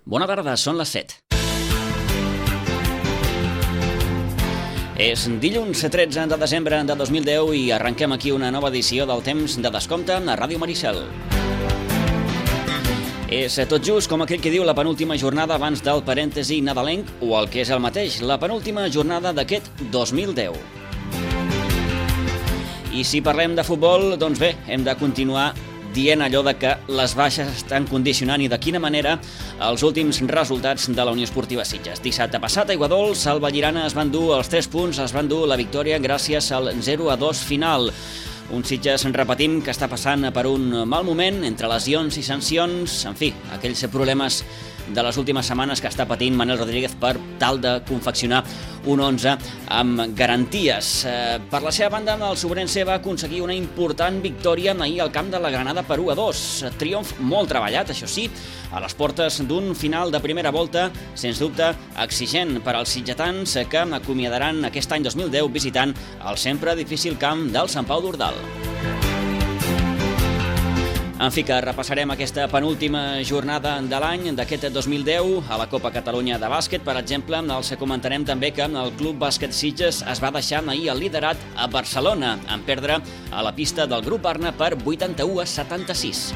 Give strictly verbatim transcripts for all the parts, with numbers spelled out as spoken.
Bona tarda, són les set. És dilluns tretze de desembre de dos mil deu i arrenquem aquí una nova edició del Temps de Descompte a Ràdio Maricel. És tot just, com aquell que diu, la penúltima jornada abans del parèntesi nadalenc, o el que és el mateix, la penúltima jornada d'aquest dos mil deu. I si parlem de futbol, doncs bé, hem de continuar dient allò de que les baixes estan condicionant i de quina manera els últims resultats de la Unió Esportiva Sitges. Dissabte passat a Aiguadols, el Vallirana es van dur els tres punts, es van dur la victòria gràcies al zero a dos final. Un Sitges, repetim, que està passant per un mal moment entre lesions i sancions, en fi, aquells problemes de les últimes setmanes que està patint Manel Rodríguez per tal de confeccionar un onze amb garanties. Eh, per la seva banda, el Sobrense va aconseguir una important victòria ahir al camp de la Granada per u a dos. Triomf molt treballat, això sí, a les portes d'un final de primera volta, sens dubte exigent per als sitgetans que acomiadaran aquest any dos mil deu visitant el sempre difícil camp del Sant Pau d'Ordal. En fi, que repassarem aquesta penúltima jornada de l'any d'aquest dos mil deu a la Copa Catalunya de bàsquet. Per exemple, els comentarem també que el Club Bàsquet Sitges es va deixar ahir el liderat a Barcelona en perdre a la pista del Grup Barna per vuitanta-u a setanta-sis.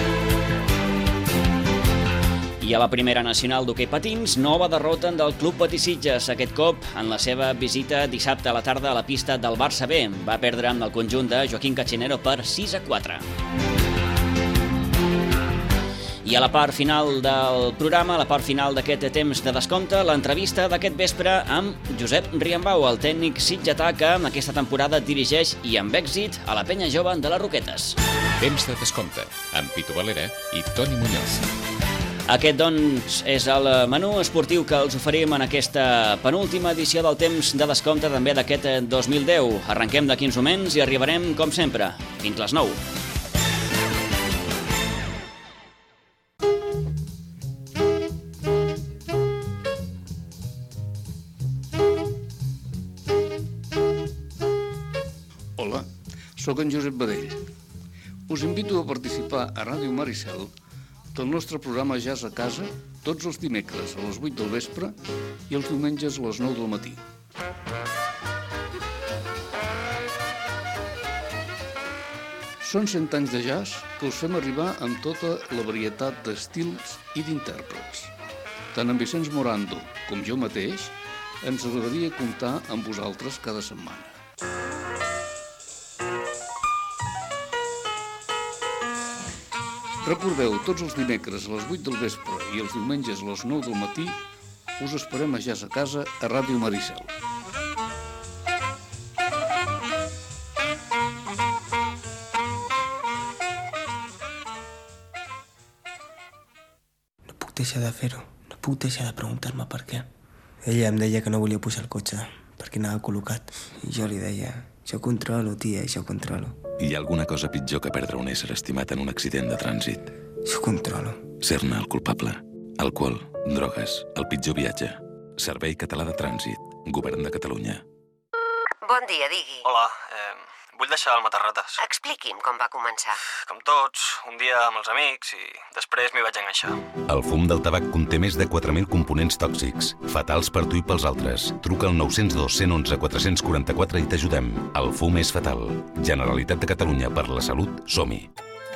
I a la primera nacional d'hoquei patins, nova derrota del Club Patí Sitges. Aquest cop, en la seva visita dissabte a la tarda a la pista del Barça B, va perdre amb el conjunt de Joaquín Cachinero per sis a quatre. I a la part final del programa, a la part final d'aquest temps de descompte, l'entrevista d'aquest vespre amb Josep Riambau, el tècnic sitgetà que aquesta temporada dirigeix i amb èxit a la penya jove de les Roquetes. Temps de descompte, amb Pitu Valera i Toni Muñoz. Aquest, doncs, és el menú esportiu que els oferim en aquesta penúltima edició del temps de descompte també d'aquest dos mil deu. Arrenquem d'aquí uns moments i arribarem, com sempre, fins les nou. Soc en Josep Badell. Us invito a participar a Ràdio Maricel del nostre programa Jazz a Casa tots els dimecres a les vuit del vespre i els diumenges a les nou del matí. Són cent anys de jazz que us fem arribar amb tota la varietat d'estils i d'intèrprets. Tant en Vicenç Morando com jo mateix ens agradaria comptar amb vosaltres cada setmana. Recordeu, tots els dimecres a les vuit del vespre i els diumenges a les nou del matí us esperem a Jazz a Casa a Ràdio Maricel. No puc deixar de fer-ho. No puc deixar de preguntar-me per què. Ella em deia que no volia pujar al cotxe perquè anava col·locat. I jo li deia, jo controlo, tia, jo controlo. Hi ha alguna cosa pitjor que perdre un ésser estimat en un accident de trànsit? Jo controlo. Ser-ne el culpable. Alcohol, drogues, el pitjor viatge. Servei Català de Trànsit. Govern de Catalunya. Bon dia, digui. Hola, eh, vull deixar el matarrates. Expliqui'm com va començar. Com tots, un dia amb els amics i després m'hi vaig enganxar. El fum del tabac conté més de quatre mil components tòxics, fatals per tu i pels altres. Truca al nou zero dos, cent onze, quatre quaranta quatre i t'ajudem. El fum és fatal. Generalitat de Catalunya, per la salut, som-hi.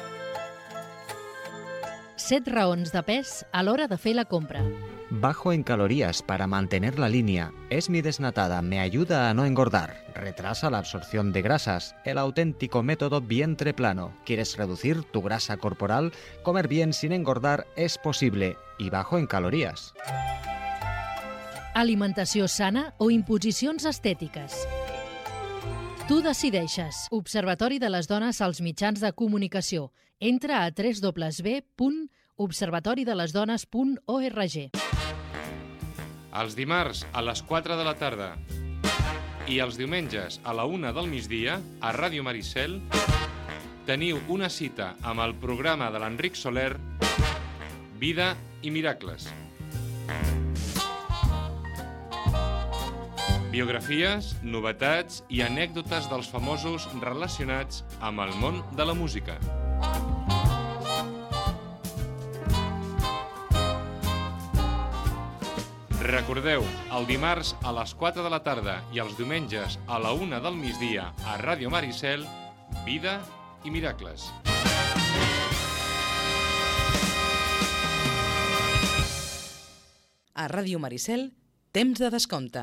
Set raons de pes a l'hora de fer la compra. Bajo en calorías para mantener la línea. Es mi desnatada, me ayuda a no engordar. Retrasa la absorción de grasas. El auténtico método vientre plano. ¿Quieres reducir tu grasa corporal? Comer bien sin engordar es posible y bajo en calorías. Alimentació sana o imposicions estètiques. Tu decideixes. Observatori de les Dones als mitjans de comunicació. Entra a w w w punt observatori de les dones punt org. Els dimarts a les quatre de la tarda i els diumenges a la una del migdia a Ràdio Maricel teniu una cita amb el programa de l'Enric Soler Vida i Miracles. Biografies, novetats i anècdotes dels famosos relacionats amb el món de la música. Recordeu, el dimarts a les quatre de la tarda i els diumenges a la una del migdia a Ràdio Maricel, Vida i Miracles. A Ràdio Maricel, temps de descompte.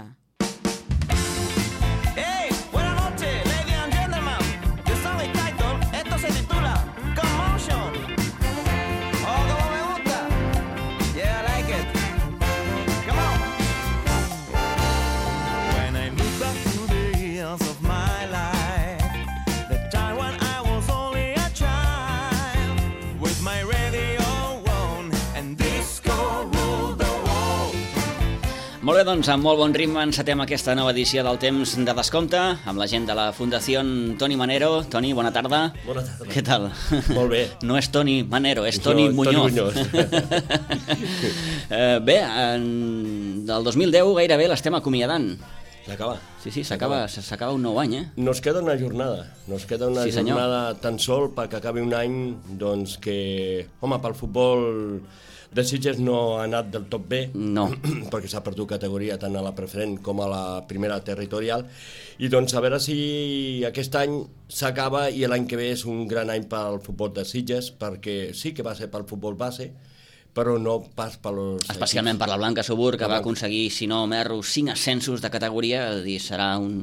Molt bé, doncs, amb molt bon ritme encetem aquesta nova edició del Temps de Descompte amb la gent de la Fundació Toni Manero. Toni, bona tarda. Bona tarda. Què tal? Molt bé. No és Toni Manero, és Toni no, Muñoz. Toni Muñoz. eh, bé, en... del dos mil deu gairebé l'estem acomiadant. S'acaba. Sí, sí, s'acaba s'acaba un nou any, eh? Nos queda una jornada. Nos queda una sí, jornada tan sol perquè acabi un any doncs que, home, pel futbol de Sitges no ha anat del tot bé, no. perquè s'ha perdut categoria tant a la preferent com a la primera territorial, i doncs a veure si aquest any s'acaba i l'any que ve és un gran any pel futbol de Sitges, perquè sí que va ser pel futbol base, però no pas per los especialment equips. Per la Blanca Subur, que va aconseguir, si no m'erro, cinc ascensos de categoria, és a dir, serà un,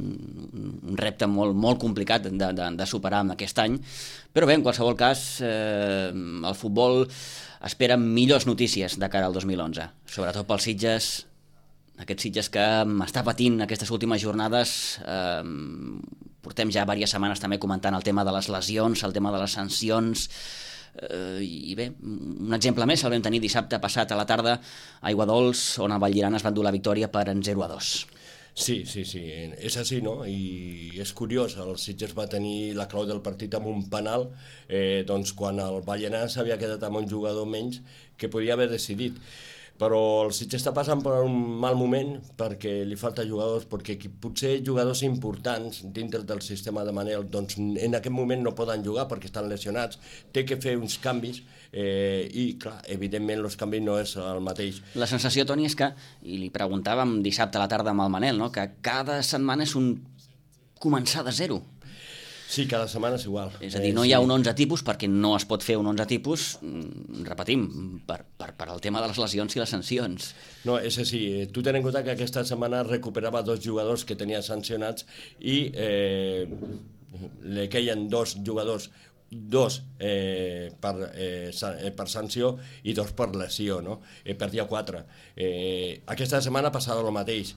un repte molt, molt complicat de, de, de superar en aquest any, però bé, en qualsevol cas, eh, el futbol espera millors notícies de cara al dos mil onze, sobretot pels Sitges, aquests Sitges que està patint aquestes últimes jornades. Eh, portem ja diverses setmanes també comentant el tema de les lesions, el tema de les sancions, eh, i bé, un exemple més el vam tenir dissabte passat a la tarda a Aiguadols, on el Vallirana es va endur la victòria per en zero a dos. Sí, sí, sí, és així, no? I és curiós, el Sitges va tenir la clau del partit amb un penal, eh, doncs quan el Vallirana s'havia quedat amb un jugador menys que podia haver decidit. Però el Sitges està passant per un mal moment perquè li falta jugadors, perquè potser jugadors importants dintre del sistema de Manel doncs en aquest moment no poden jugar perquè estan lesionats, té que fer uns canvis, eh, i clar, evidentment els canvis no és el mateix. La sensació, Toni, és que, i li preguntàvem dissabte a la tarda amb el Manel, no? Que cada setmana és un començar de zero. Sí, cada setmana és igual. És a dir, no hi ha un onze tipus perquè no es pot fer un onze tipus, repetim, per, per, per el tema de les lesions i les sancions. No, és així. Tu ten en compte que aquesta setmana recuperava dos jugadors que tenia sancionats i eh, li queien dos jugadors, dos eh, per, eh, per sanció i dos per lesió, no? Eh, perdia quatre. Eh, aquesta setmana passava el mateix.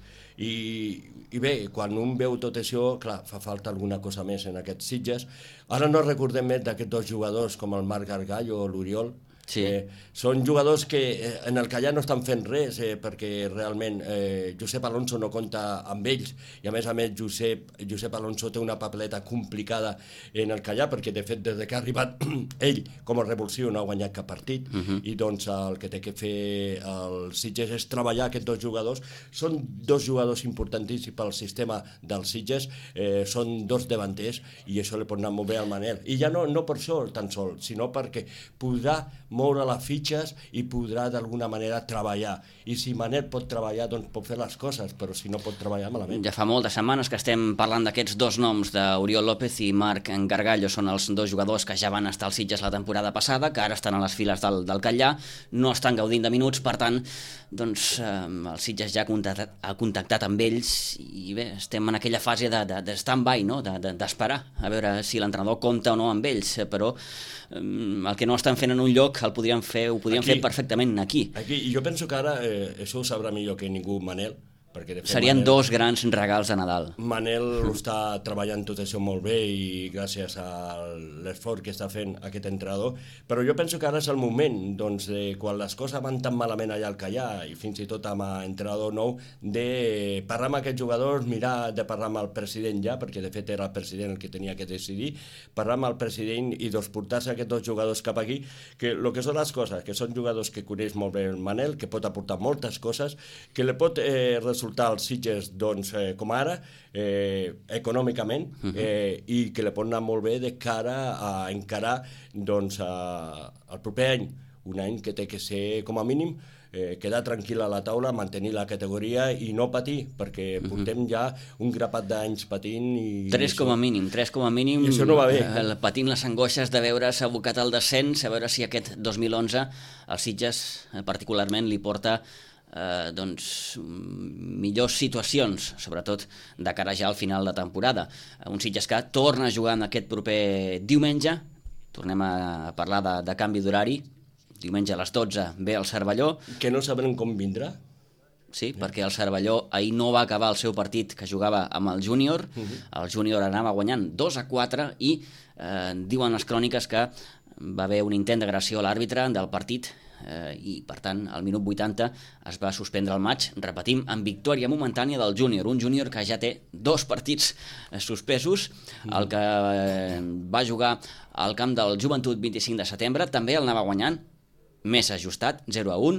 I, i bé, quan un veu tot això, clar, fa falta alguna cosa més en aquests Sitges. Ara no recordem més d'aquests dos jugadors com el Marc Gargallo o l'Oriol. Sí. Eh, són jugadors que eh, en el Callà no estan fent res, eh, perquè realment eh, Josep Alonso no compta amb ells, i a més a més Josep, Josep Alonso té una papeleta complicada en el Callà, perquè de fet des que ha arribat ell com a revulsiu no ha guanyat cap partit, uh -huh. i doncs el que té que fer el Sitges és treballar aquests dos jugadors. Són dos jugadors importantíssims pel sistema dels Sitges, eh, són dos davanters, i això li pot anar molt bé al Manel, i ja no, no per això tan sol, sinó perquè podrà moure les fitxes i podrà d'alguna manera treballar. I si Manel pot treballar, doncs pot fer les coses, però si no pot treballar, malament. Ja fa moltes setmanes que estem parlant d'aquests dos noms, d'Oriol López i Marc Gargallo. Són els dos jugadors que ja van estar als Sitges la temporada passada, que ara estan a les files del, del Catllà, no estan gaudint de minuts, per tant, doncs eh, el Sitges ja ha contactat, ha contactat amb ells, i bé, estem en aquella fase de, de, de stand-by, no? de, de, d'esperar, a veure si l'entrenador compta o no amb ells, però eh, el que no estan fent en un lloc el podrien fer, ho podrien aquí, fer perfectament aquí. Aquí. I jo penso que ara eh, això ho sabrà millor que ningú Manel, perquè de fet serien Manel, dos grans regals de Nadal. Manel ho està treballant tot això molt bé i gràcies a l'esforç que està fent aquest entrenador, però jo penso que ara és el moment, doncs, de, quan les coses van tan malament allà al Callà i fins i tot amb l'entrenador nou, de parlar amb aquests jugadors, mirar de parlar amb el president ja, perquè de fet era el president el que tenia que decidir, parlar amb el president i doncs portar-se aquests dos jugadors cap aquí, que el que són les coses, que són jugadors que coneix molt bé el Manel, que pot aportar moltes coses, que li pot eh, resultar als Sitges, doncs, eh, com ara, eh, econòmicament, uh -huh. eh, i que li pot anar molt bé de cara a encarar, doncs, a, al proper any un any que té que ser, com a mínim, eh, quedar tranquil a la taula, mantenir la categoria i no patir, perquè uh-huh. portem ja un grapat d'anys patint i... Tres com a mínim, tres com a mínim... I això no va bé. Eh, patint les angoixes de veure's abocat al descens, a veure si aquest dos mil onze el Sitges eh, particularment li porta eh, doncs, millors situacions, sobretot de cara ja al final de temporada. Un Sitges que torna a jugar en aquest proper diumenge, tornem a parlar de, de canvi d'horari, diumenge a les dotze ve el Cervelló. Que no sabrem com vindrà. Sí, perquè el Cervelló ahir no va acabar el seu partit que jugava amb el júnior, uh-huh. el júnior anava guanyant dos a quatre i eh, diuen les cròniques que va haver un intent d'agressió a l'àrbitre del partit eh, i per tant al minut vuitanta es va suspendre el maig, repetim, amb victòria momentània del júnior, un júnior que ja té dos partits eh, suspesos, uh-huh. el que eh, va jugar al camp del Joventut vint-i-cinc de setembre també el anava guanyant, més ajustat, zero a un.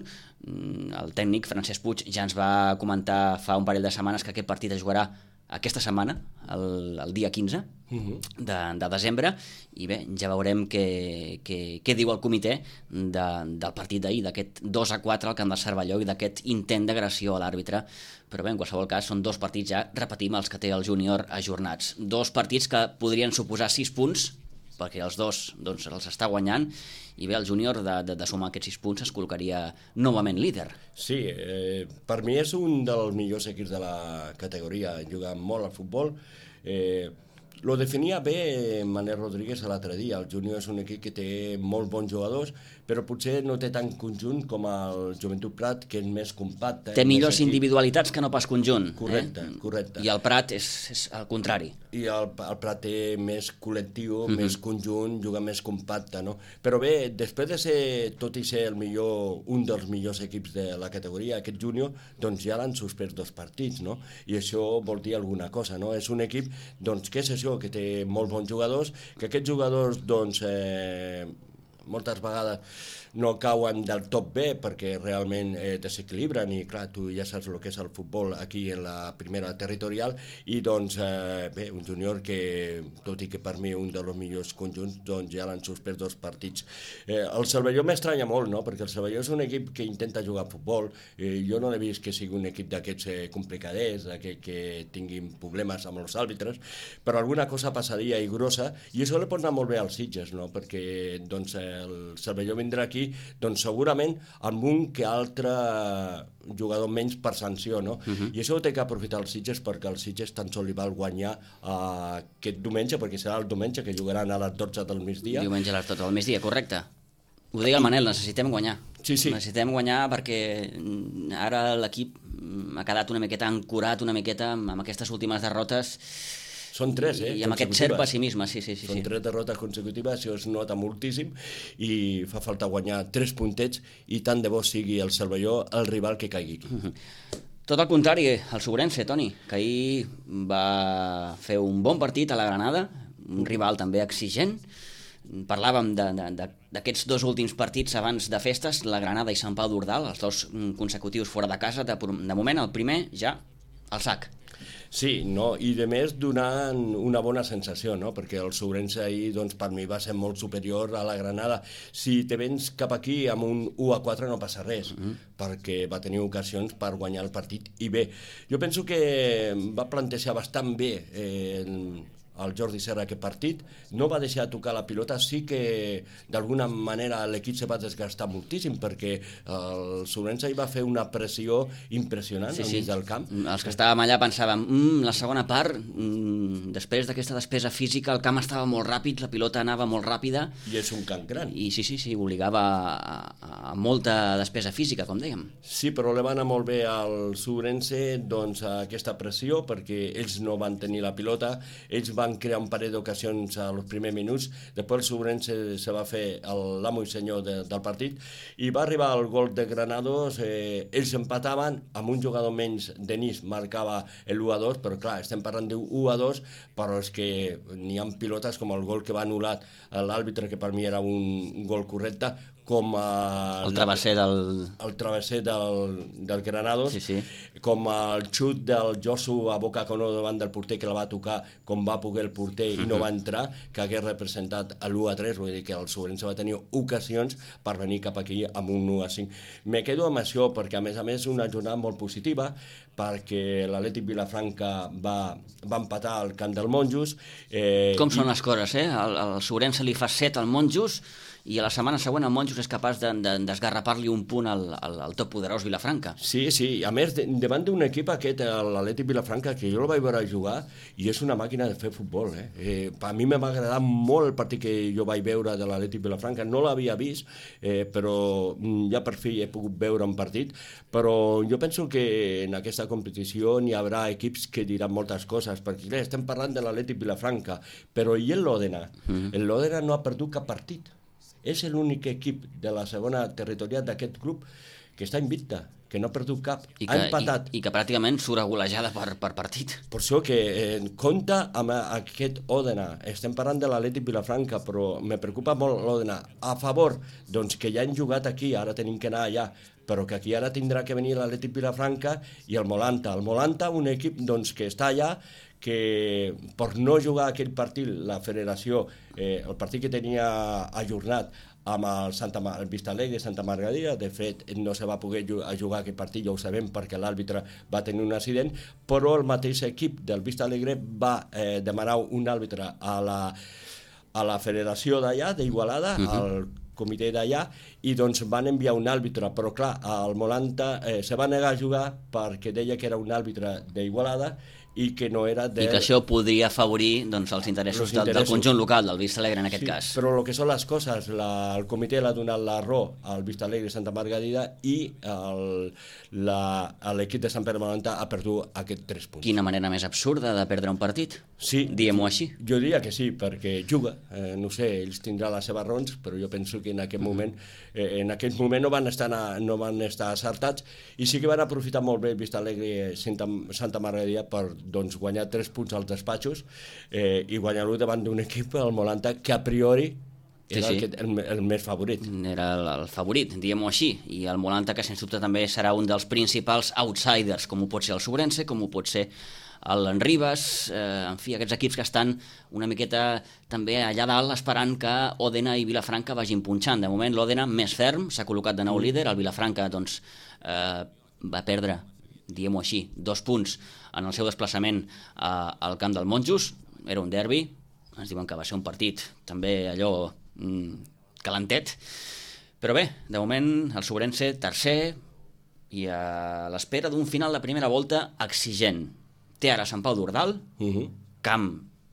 El tècnic Francesc Puig ja ens va comentar fa un parell de setmanes que aquest partit es jugarà aquesta setmana, el, el dia quinze uh-huh. de, de desembre, i bé, ja veurem què, què, què diu el comitè de, del partit d'ahir, d'aquest dos a quatre al camp del Cervelló i d'aquest intent d'agressió a l'àrbitre. Però bé, en qualsevol cas, són dos partits ja, repetim, els que té el júnior ajornats. Dos partits que podrien suposar sis punts, perquè els dos doncs, els està guanyant, i bé, el júnior de, de, de sumar aquests sis punts es col·locaria novament líder. Sí, eh, per mi és un dels millors equips de la categoria, juga molt al futbol. Eh, lo definia bé Manel Rodríguez l'altre dia, el júnior és un equip que té molts bons jugadors, però potser no té tant conjunt com el Joventut Prat, que és més compacte. Té millors individualitats que no pas conjunt. Correcte, eh? correcte. I el Prat és, és el contrari. I el, el Prat té més col·lectiu, mm-hmm. més conjunt, juga més compacte, no? Però bé, després de ser, tot i ser el millor, un dels millors equips de la categoria, aquest júnior, doncs ja l'han suspès dos partits, no? I això vol dir alguna cosa, no? És un equip, doncs, que és això, que té molts bons jugadors, que aquests jugadors, doncs, eh, moltes vegades no cauen del top B perquè realment eh, desequilibren i clar, tu ja saps el que és el futbol aquí en la primera territorial i doncs eh, bé, un júnior que tot i que per mi un dels millors conjunts doncs ja l'han suspès dos partits. Eh, el Cervelló m'estranya molt, no? Perquè el Cervelló és un equip que intenta jugar a futbol, eh, jo no he vist que sigui un equip d'aquests eh, complicaders, que, que tinguin problemes amb els àrbitres, però alguna cosa passaria i grossa i això li pot anar molt bé als Sitges, no? Perquè doncs, el Cervelló vindrà aquí doncs segurament amb un que altre jugador menys per sanció, no? Uh-huh. I això ho té que aprofitar els Sitges perquè els Sitges tan sol li val guanyar uh, aquest diumenge, perquè serà el diumenge que jugaran a les dotze del migdia. Diumenge a les dotze del migdia, correcte. Ho deia el Manel, necessitem guanyar. Sí, sí. Necessitem guanyar perquè ara l'equip ha quedat una miqueta ancorat, una miqueta amb aquestes últimes derrotes. Són tres, eh? I amb aquest cert pessimisme, sí, sí, sí. Són tres derrotes consecutives, això es nota moltíssim i fa falta guanyar tres puntets i tant de bo sigui el Cervelló el rival que caigui aquí. Uh-huh. Tot el contrari, el Sobrense, Toni, que ahir va fer un bon partit a la Granada, un rival també exigent. Parlàvem d'aquests dos últims partits abans de festes, la Granada i Sant Pau d'Ordal, els dos consecutius fora de casa, de, de moment el primer ja al sac. Sí, no? I de més donant una bona sensació, no? Perquè el Sobrense ahir doncs, per mi va ser molt superior a la Granada. Si te vens cap aquí amb un u a quatre no passa res, uh-huh. perquè va tenir ocasions per guanyar el partit i bé. Jo penso que va plantejar bastant bé eh, el Jordi Serra aquest partit, no va deixar tocar la pilota, sí que d'alguna manera l'equip se va desgastar moltíssim perquè el Sobrense hi va fer una pressió impressionant sí, al sí. mig del camp. Els que estàvem allà pensàvem, mm, la segona part, mm, després d'aquesta despesa física, el camp estava molt ràpid, la pilota anava molt ràpida. I és un camp gran. I sí, sí, sí, obligava a, a molta despesa física, com dèiem. Sí, però li va anar molt bé al Sobrense doncs, aquesta pressió perquè ells no van tenir la pilota, ells van van crear un parell d'ocasions als primers minuts, després el Sobrense se va fer l'amo i senyor de, del partit i va arribar el gol de Granados, eh, ells empataven, amb un jugador menys, Denis marcava l'u a dos, però clar, estem parlant d'un a dos, però és que n'hi ha pilotes com el gol que va anul·lar l'àrbitre, que per mi era un gol correcte, com a, el travesser del... el travesser del, del Granados, sí, sí. Com el xut del Josu a boca cono davant del porter que la va tocar, com va poder pogué el porter i no va entrar, que hagués representat a l'u a tres, vull dir que el Sobrense va tenir ocasions per venir cap aquí amb un u a cinc. Me quedo amb això perquè, a més a més, una jornada molt positiva, perquè l'Atlètic Vilafranca va, va empatar al camp del Monjos. Eh, Com són i... les coses, eh? El, el Sobrense li fa set al Monjos i a la setmana següent el Monjos és capaç de, de, d'esgarrapar-li un punt al, al, al top poderós Vilafranca. Sí, sí, a més, de, davant d'un equip aquest, l'Atlètic Vilafranca, que jo el vaig veure jugar, i és una màquina de fer futbol. Eh? Eh, a mi me va agradar molt el partit que jo vaig veure de l'Atlètic Vilafranca, no l'havia vist, eh, però ja per fi he pogut veure un partit, però jo penso que en aquesta competició n'hi haurà equips que diran moltes coses, perquè clar, estem parlant de l'Atlètic Vilafranca, però i el Lòdena? Mm-hmm. El Lòdena no ha perdut cap partit. És l'únic equip de la segona territorial d'aquest club que està invicta, que no ha perdut cap, I que, ha empatat. I, I que pràcticament surt a golejada per, per partit. Per això que eh, compta amb aquest Òdena. Estem parlant de l'Atlètic Vilafranca, però me preocupa molt l'Òdena. A favor, doncs que ja han jugat aquí, ara tenim que anar allà, però que aquí ara tindrà que venir l'Atlètic Vilafranca i el Molanta. El Molanta, un equip doncs, que està allà, que per no jugar aquell partit, la federació, eh, el partit que tenia ajornat amb el, Santa Mar el Vistalegre Santa Margarida, de fet no se va poder jugar aquest partit, ja ho sabem, perquè l'àrbitre va tenir un accident, però el mateix equip del Vistalegre va eh, demanar un àrbitre a la, a la federació d'allà, d'Igualada, uh-huh. al comitè d'allà, i doncs van enviar un àrbitre, però clar, el Molanta eh, se va negar a jugar perquè deia que era un àrbitre d'Igualada i que no era de... I que això podria afavorir doncs, els interessos, del, interessos del conjunt local, del Vistalegre en aquest sí, cas. Però el que són les coses, la, el comitè l'ha donat la raó al Vistalegre Santa Margarida i l'equip de Sant Pere Molanta ha perdut aquests tres punts. Quina manera més absurda de perdre un partit? Sí. Diguem-ho així. Jo diria que sí, perquè juga. Eh, no sé, ells tindran les seves raons, però jo penso que en aquest mm. moment eh, en aquest moment no van estar, no van estar acertats i sí que van aprofitar molt bé el Vistalegre Santa, Santa Margarida per doncs, guanyar tres punts als despatxos eh, i guanyar-lo davant d'un equip, el Molanta, que a priori era sí, sí. El, el, el més favorit. Era el, el favorit, diguem-ho així, i el Molanta, que sens dubte també serà un dels principals outsiders, com ho pot ser el Sobrense, com ho pot ser el Ribes, eh, en fi, aquests equips que estan una miqueta també allà dalt esperant que Òdena i Vilafranca vagin punxant. De moment l'Òdena més ferm, s'ha col·locat de nou líder, el Vilafranca doncs, eh, va perdre, diguem-ho així, dos punts en el seu desplaçament a, al camp del Monjos. Era un derbi, ens diuen que va ser un partit també allò mm, calentet, però bé, de moment el Sobrense tercer i a l'espera d'un final de primera volta exigent. Té ara Sant Pau d'Ordal, uh-huh. camp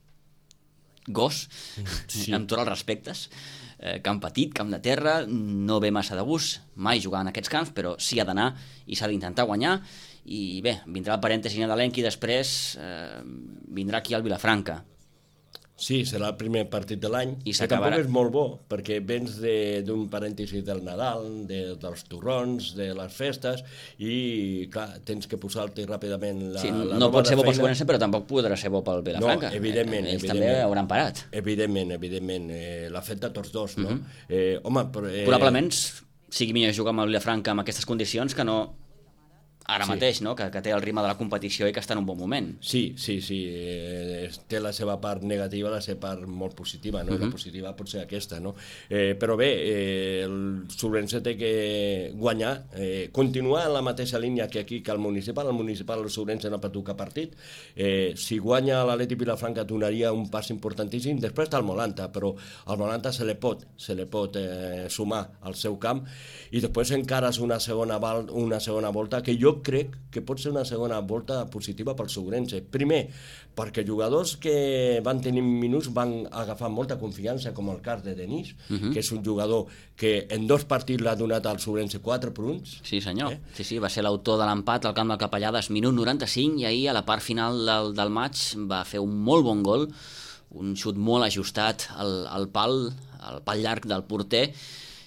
gos, sí. amb tots els respectes, eh, camp petit, camp de terra, no ve massa de gust mai jugar en aquests camps, però sí ha d'anar i s'ha d'intentar guanyar. I bé, vindrà el parèntesi nadalenc i després eh, vindrà aquí al Vilafranca. Sí, serà el primer partit de l'any, I que tampoc és molt bo, perquè vens d'un parèntesi del Nadal, de, dels torrons, de les festes, i clar, tens que posar-te ràpidament la, sí, la no pot ser bo pel Sobrense, però tampoc podrà ser bo pel Vilafranca. No, evidentment. Eh, ells evidentment, també hauran parat. Evidentment, evidentment. Eh, l'ha fet de tots dos, no? Mm-hmm. eh, home, però, eh... Probablement sigui millor jugar amb el Vilafranca amb aquestes condicions que no ara sí. mateix, no? que, que té el ritme de la competició i que està en un bon moment. Sí, sí, sí. Eh, té la seva part negativa, la seva part molt positiva, no? Uh-huh. La positiva pot ser aquesta, no? Eh, però bé, eh, el Sobrense té que guanyar, eh, continuar en la mateixa línia que aquí, que el municipal. El municipal, el Sobrense no ha perdut cap partit. Eh, si guanya l'Atlètic Vilafranca donaria un pas importantíssim. Després està el Molanta, però al Molanta se li pot, se li pot eh, sumar al seu camp i després encara és una segona, val, una segona volta que jo crec que pot ser una segona volta positiva pel Sobrense. Primer, perquè jugadors que van tenir minuts van agafar molta confiança, com el cas de Denis, uh-huh. que és un jugador que en dos partits l'ha donat al Sobrense quatre punts. Sí, senyor. Eh? Sí, sí, va ser l'autor de l'empat al camp del Capellades, minut noranta-cinc, i ahir a la part final del, del maig va fer un molt bon gol, un xut molt ajustat al, al pal, al pal llarg del porter,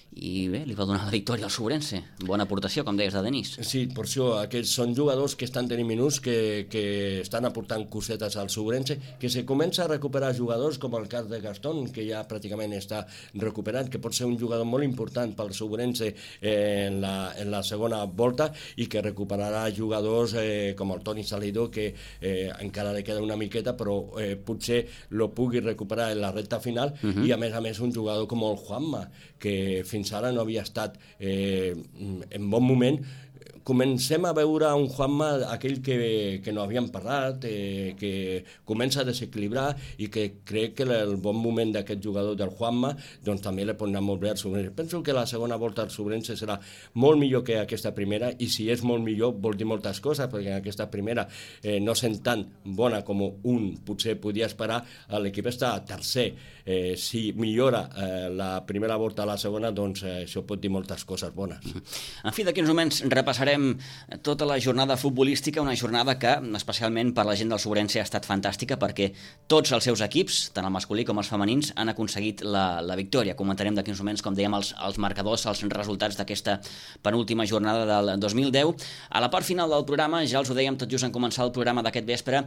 i bé, li va donar la victòria al Sobrense. Bona aportació, com deies, de Denis. Sí, per això, aquests són jugadors que estan tenint minuts, que, que estan aportant cosetes al Sobrense, que se comença a recuperar jugadors com el cas de Gastón, que ja pràcticament està recuperat, que pot ser un jugador molt important pel Sobrense eh, en, la, en la segona volta, i que recuperarà jugadors eh, com el Toni Salido, que eh, encara li queda una miqueta, però eh, potser lo pugui recuperar en la recta final, uh-huh. i a més a més un jugador com el Juanma, que fins ara no havia estat eh, en bon moment. Comencem a veure un Juanma, aquell que, que no havíem parlat, eh, que comença a desequilibrar, i que crec que el bon moment d'aquest jugador del Juanma doncs també li pot anar molt bé al Sobrense. Penso que la segona volta al Sobrense serà molt millor que aquesta primera, i si és molt millor vol dir moltes coses, perquè en aquesta primera eh, no sent tan bona com un potser podia esperar, l'equip està tercer. Eh, si millora eh, la primera volta a la segona, doncs eh, això pot dir moltes coses bones. En fi, d'aquí uns moments repassarem tota la jornada futbolística, una jornada que, especialment per la gent del Sobrense, ha estat fantàstica, perquè tots els seus equips, tant el masculí com els femenins, han aconseguit la, la victòria. Comentarem d'aquí uns moments, com dèiem, els, els marcadors, els resultats d'aquesta penúltima jornada del dos mil deu. A la part final del programa, ja els ho dèiem tot just en començar el programa d'aquest vespre,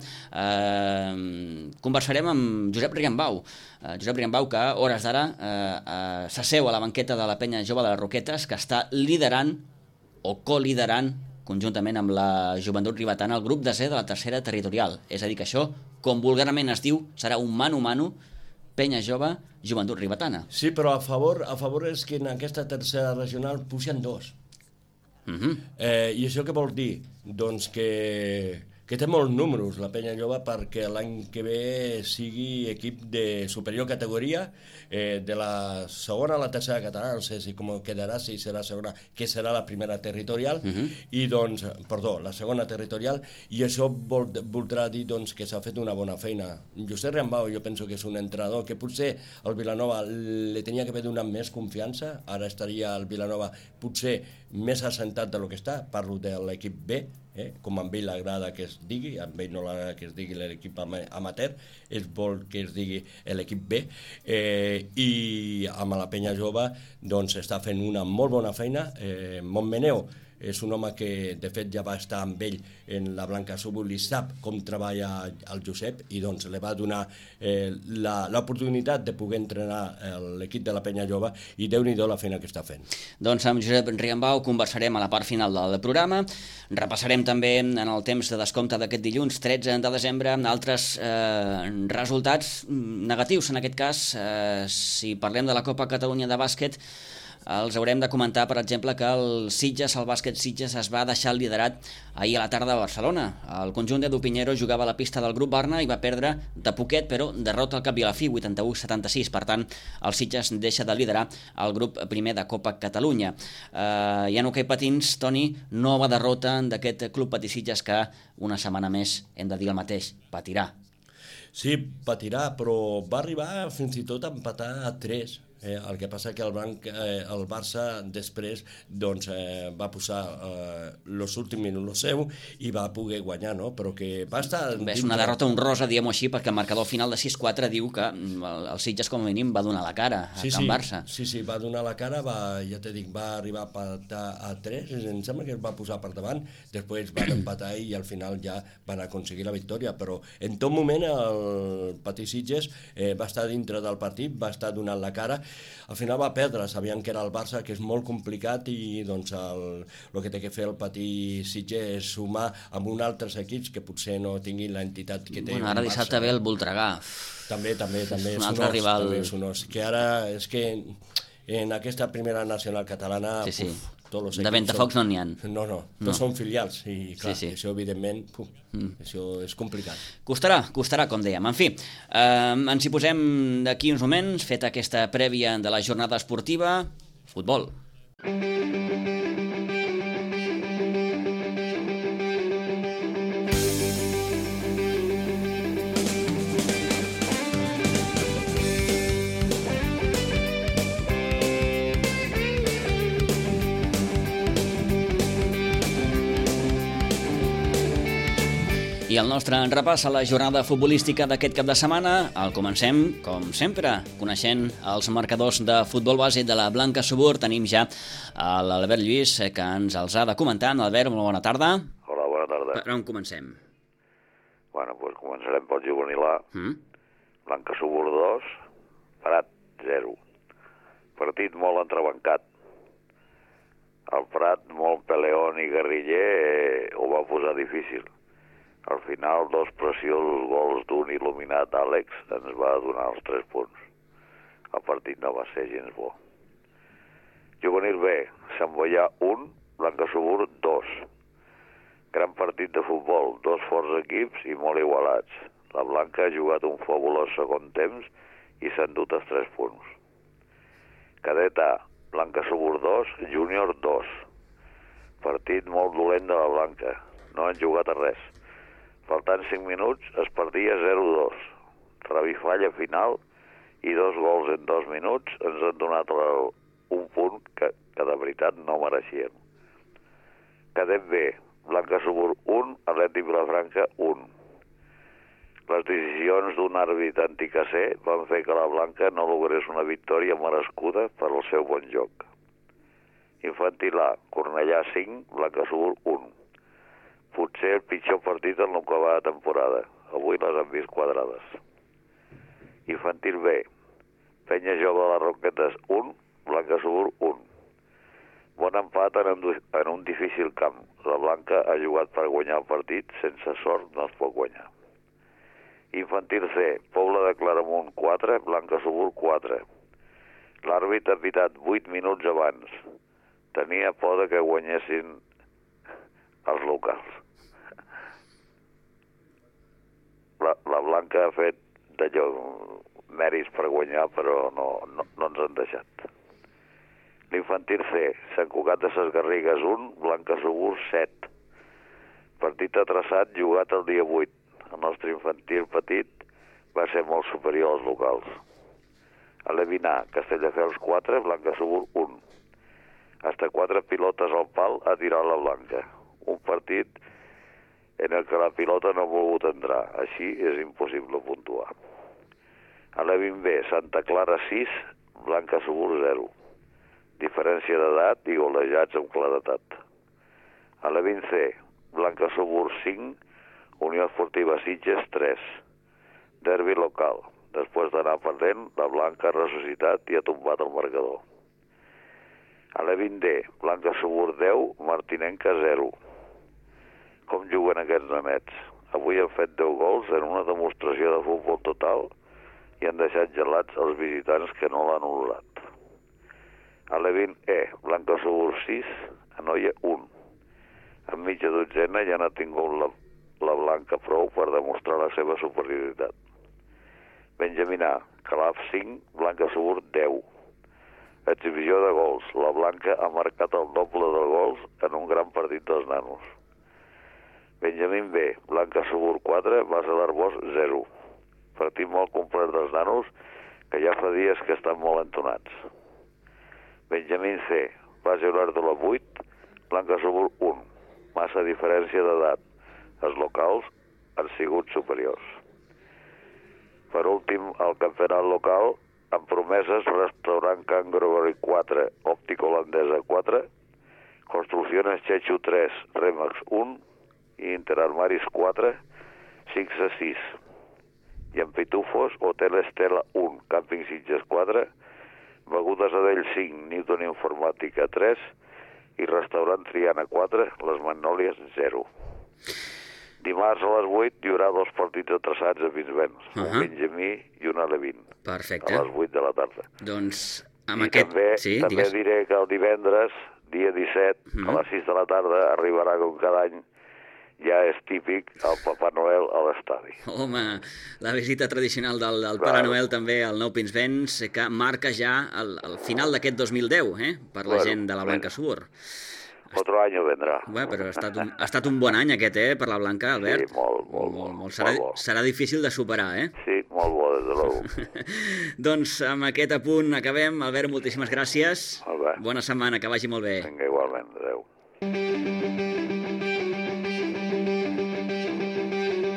eh, conversarem amb Josep Riambau. Eh, Josep Riambau, que a hores d'ara eh, eh, s'asseu a la banqueta de la Penya Jove de les Roquetes, que està liderant o coliderant, conjuntament amb la Joventut Ribetana, el grup desè de la tercera territorial. És a dir, que això, com vulgarment es diu, serà un mano-mano Penya Jove, Joventut Ribetana. Sí, però a favor, a favor és que en aquesta tercera regional pugen dos. Uh-huh. Eh, I això què vol dir? Doncs que... que té molts números la Penya Jove, perquè l'any que ve sigui equip de superior categoria, eh, de la segona a la tercera catalana, no sé si com quedarà, si serà segona, que serà la primera territorial, uh-huh. i doncs, perdó, la segona territorial, i això vol, voldrà dir doncs, que s'ha fet una bona feina. Josep Riambau, jo penso que és un entrenador que potser al Vilanova li tenia que haver donat més confiança, ara estaria al Vilanova potser més assentat de lo que està, parlo de l'equip B, Eh, com a ell l'agrada que es digui, a ell no l'agrada que es digui l'equip amateur, ell vol que es digui l'equip B, eh, i amb la Penya Jove doncs està fent una molt bona feina. eh, Montmeneu és un home que de fet ja va estar amb ell en la Blanca Súbul i sap com treballa el Josep, i doncs li va donar eh, l'oportunitat de poder entrenar l'equip de la Penya Jove, i Déu-n'hi-do la feina que està fent. Doncs amb Josep Riambau conversarem a la part final del programa. Repassarem també en el temps de descompte d'aquest dilluns tretze de desembre altres eh, resultats negatius, en aquest cas. Eh, si parlem de la Copa Catalunya de bàsquet, els haurem de comentar, per exemple, que el Sitges, el bàsquet Sitges, es va deixar el liderat ahir a la tarda a Barcelona. El conjunt d'Edu Piñero jugava a la pista del grup Barna i va perdre de poquet, però derrota al cap i a la fi, vuitanta-u a setanta-sis. Per tant, el Sitges deixa de liderar el grup primer de Copa Catalunya. Eh, I en hoquei patins, Toni, nova derrota d'aquest club Patí Sitges, que una setmana més, hem de dir el mateix, patirà. Sí, patirà, però va arribar fins i tot a empatar a tres. Eh, el que passa que el, banc, eh, el Barça després doncs, eh, va posar els eh, últims minuts lo seu i va poder guanyar, no? Però que va estar... Bé, és una derrota honrosa, diguem-ho així, perquè el marcador final de sis quatre diu que el, el Sitges com a mínim va donar la cara a sí, Can sí, Barça. Sí, sí, va donar la cara, va, ja te dic, va arribar a empatar a tres, em sembla que es va posar per davant, després van empatar i al final ja van aconseguir la victòria, però en tot moment el Patí Sitges eh, va estar dintre del partit, va estar donant la cara. Al final va perdre, sabien que era el Barça, que és molt complicat, i doncs el, el que té que fer el Patí Sitges és sumar amb uns altres equips que potser no tinguin l'entitat que té bueno, ara dissabte ve el Voltregà. També, també, també. És un altre rival. També és un os. Que ara és que en aquesta primera nacional catalana... Sí, sí. Puf, tots de Ventafocs no n'hi ha. No, no, tots no. Són filials i clar, sí, sí. Això evidentment, puf, mm. això és complicat. Costarà, costarà, com dèiem. En fi, eh, ens hi posem d'aquí uns moments, feta aquesta prèvia de la jornada esportiva, futbol. I el nostre repàs a la jornada futbolística d'aquest cap de setmana el comencem, com sempre, coneixent els marcadors de futbol base de la Blanca Subur. Tenim ja l'Albert Lluís, que ens els ha de comentar. Albert, molt bona tarda. Hola, bona tarda. Per on comencem? Bueno, doncs començarem pel juvenil A. Mm? Blanca Subur dos, Prat zero. Partit molt entrebancat. El Prat, molt peleón i guerriller, eh, ho va posar difícil. Al final, dos preciosos gols d'un il·luminat Àlex ens va donar els tres punts. El partit no va ser gens bo. Juvenil B, Sant Boià un, Blanca Subur dos. Gran partit de futbol, dos forts equips i molt igualats. La Blanca ha jugat un fabulós segon temps i s'ha endut els tres punts. Cadet A, Blanca Subur dos, Júnior dos. Partit molt dolent de la Blanca. No han jugat a res. Faltant cinc minuts es perdia zero dos. Revifalla final i dos gols en dos minuts ens han donat el, un punt que, que de veritat no mereixíem. Cadet B, Blanca Subur un, Atlètic Vilafranca un. Les decisions d'un àrbit anticasser van fer que la Blanca no logrés una victòria merescuda per al seu bon joc. Infantil A, Cornellà cinc, Blanca Subur un. Potser el pitjor partit en el que va de temporada. Avui les han vist quadrades. Infantil B, Penya Jove de les Roquetes un, Blanca Subur un. Bon empat en un, en un difícil camp. La Blanca ha jugat per guanyar el partit, sense sort no es pot guanyar. Infantil C, Pobla de Claramunt quatre, Blanca Subur quatre. L'àrbit ha pitat vuit minuts abans. Tenia por de que guanyessin els locals. La, la Blanca ha fet d'allò mèrits per guanyar, però no, no, no ens han deixat. L'Infantil C, Sant Cugat de ses Garrigues un, Blanca Subur set. Partit atrasat jugat el dia vuit. El nostre infantil petit va ser molt superior als locals. A l'Evinar, Castelldefels quatre, Blanca Subur un. Hasta quatre pilotes al pal ha tirat la Blanca. Un partit en el que la pilota no ha volgut entrar. Així és impossible puntuar. A l'Evin B, Santa Clara sis, Blanca Subur zero. Diferència d'edat i golejats amb claretat. A l'Evin C, Blanca Subur cinc, Unió Esportiva Sitges tres. Derbi local. Després d'anar perdent, la Blanca ha ressuscitat i ha tombat el marcador. A l'Evin D, Blanca Subur deu, Martinenca zero. Com juguen aquests nanets? Avui han fet deu gols en una demostració de futbol total i han deixat gelats els visitants que no l'han honorat. A l'Evin E, Blanca Subur sis, Anoia un. En mitja dotzena ja n'ha tingut la, la Blanca prou per demostrar la seva superioritat. Benjamin A, Calaf cinc, Blanca Subur deu. Exhibició de gols. La Blanca ha marcat el doble de gols en un gran partit dels nanos. Benjamin B, Blanca Subur quatre, Basa d'Arbós zero. Partit molt complet dels nanos que ja fa dies que estan molt entonats. Benjamin C, Base Olàrdola vuit, Blanca Subur un. Massa diferència d'edat. Els locals han sigut superiors. Per últim, el campionat local, amb promeses, Restaurant Can Gregori quatre, Òptica Holandesa quatre, Construcciones Chechu tres, Remax un, i Interarmaris quatre, Sixa sis. I en Pitufos, Hotel Estela un, Càmping Sitges quatre, Begudes Adell cinc, Newton Informàtica tres i Restaurant Triana quatre, Les Magnòlies zero. Dimarts a les vuit hi haurà dos partits atrasats a Pinsbens, uh -huh. un Benjamí i un Alevin. Perfecte. A les vuit de la tarda. Doncs amb I aquest... també, sí, també digues. diré que el divendres, dia disset, uh -huh. a les sis de la tarda, arribarà com cada any, ja és típic, el Papà Noel a l'estadi. Home, la visita tradicional del, del Pare Noel també al Nou Pinsbens, que marca ja el, el final d'aquest dos mil deu, eh? Per la bueno, gent de la Blanca Subur. Otro año vendrà. Bé, però ha estat, un, ha estat un bon any aquest, eh, per la Blanca, Albert. Sí, molt, molt, molt, molt serà, molt bo. Serà difícil de superar, eh? Sí, molt bo, des de l'ou. Doncs amb aquest apunt acabem. Albert, moltíssimes gràcies. Molt bé. Bona setmana, que vagi molt bé. Vinga, igualment, adeu.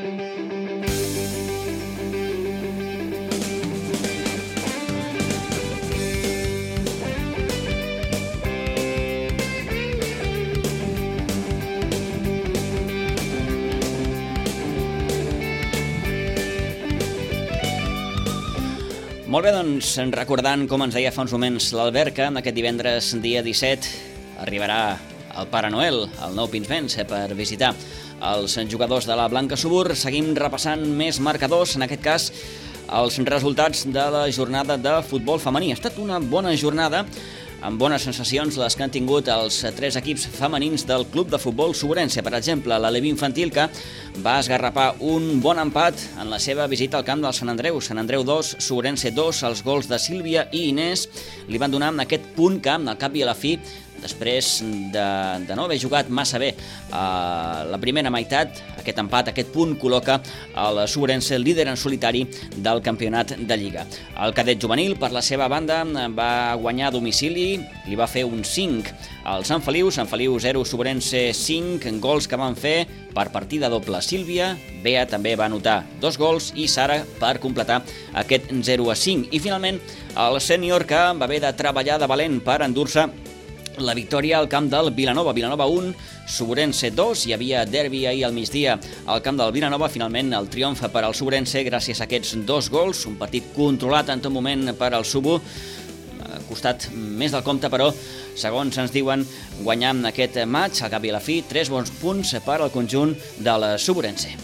Molt bé, doncs, recordant, com ens deia fa uns moments l'Albert, que aquest divendres, dia disset, arribarà el Pare Noel, el nou Pinsbens, per visitar els jugadors de la Blanca Subur. Seguim repassant més marcadors, en aquest cas, els resultats de la jornada de futbol femení. Ha estat una bona jornada, amb bones sensacions les que han tingut els tres equips femenins del club de futbol Suburense. Per exemple, la Levi Infantil, que va esgarrapar un bon empat en la seva visita al camp del Sant Andreu. Sant Andreu dos, Suburense dos, els gols de Sílvia i Inés li van donar aquest punt que, al cap i a la fi, després de, de no haver jugat massa bé a la primera meitat, aquest empat, aquest punt, col·loca el Suburense líder en solitari del campionat de Lliga. El cadet juvenil, per la seva banda, va guanyar a domicili, li va fer un cinc al Sant Feliu, Sant Feliu zero, Suburense cinc, gols que van fer per partida doble Sílvia, Bea també va anotar dos gols i Sara per completar aquest zero a cinc. I finalment el sènior, que va haver de treballar de valent per endur-se la victòria al camp del Vilanova. Vilanova un, Suburense dos, hi havia derbi ahir al migdia al camp del Vilanova. Finalment el triomf per al Suburense gràcies a aquests dos gols, un partit controlat en tot moment per al Subu, ha costat més del compte, però segons ens diuen, guanyant aquest match, al cap i a la fi, tres bons punts per al conjunt del Suburense.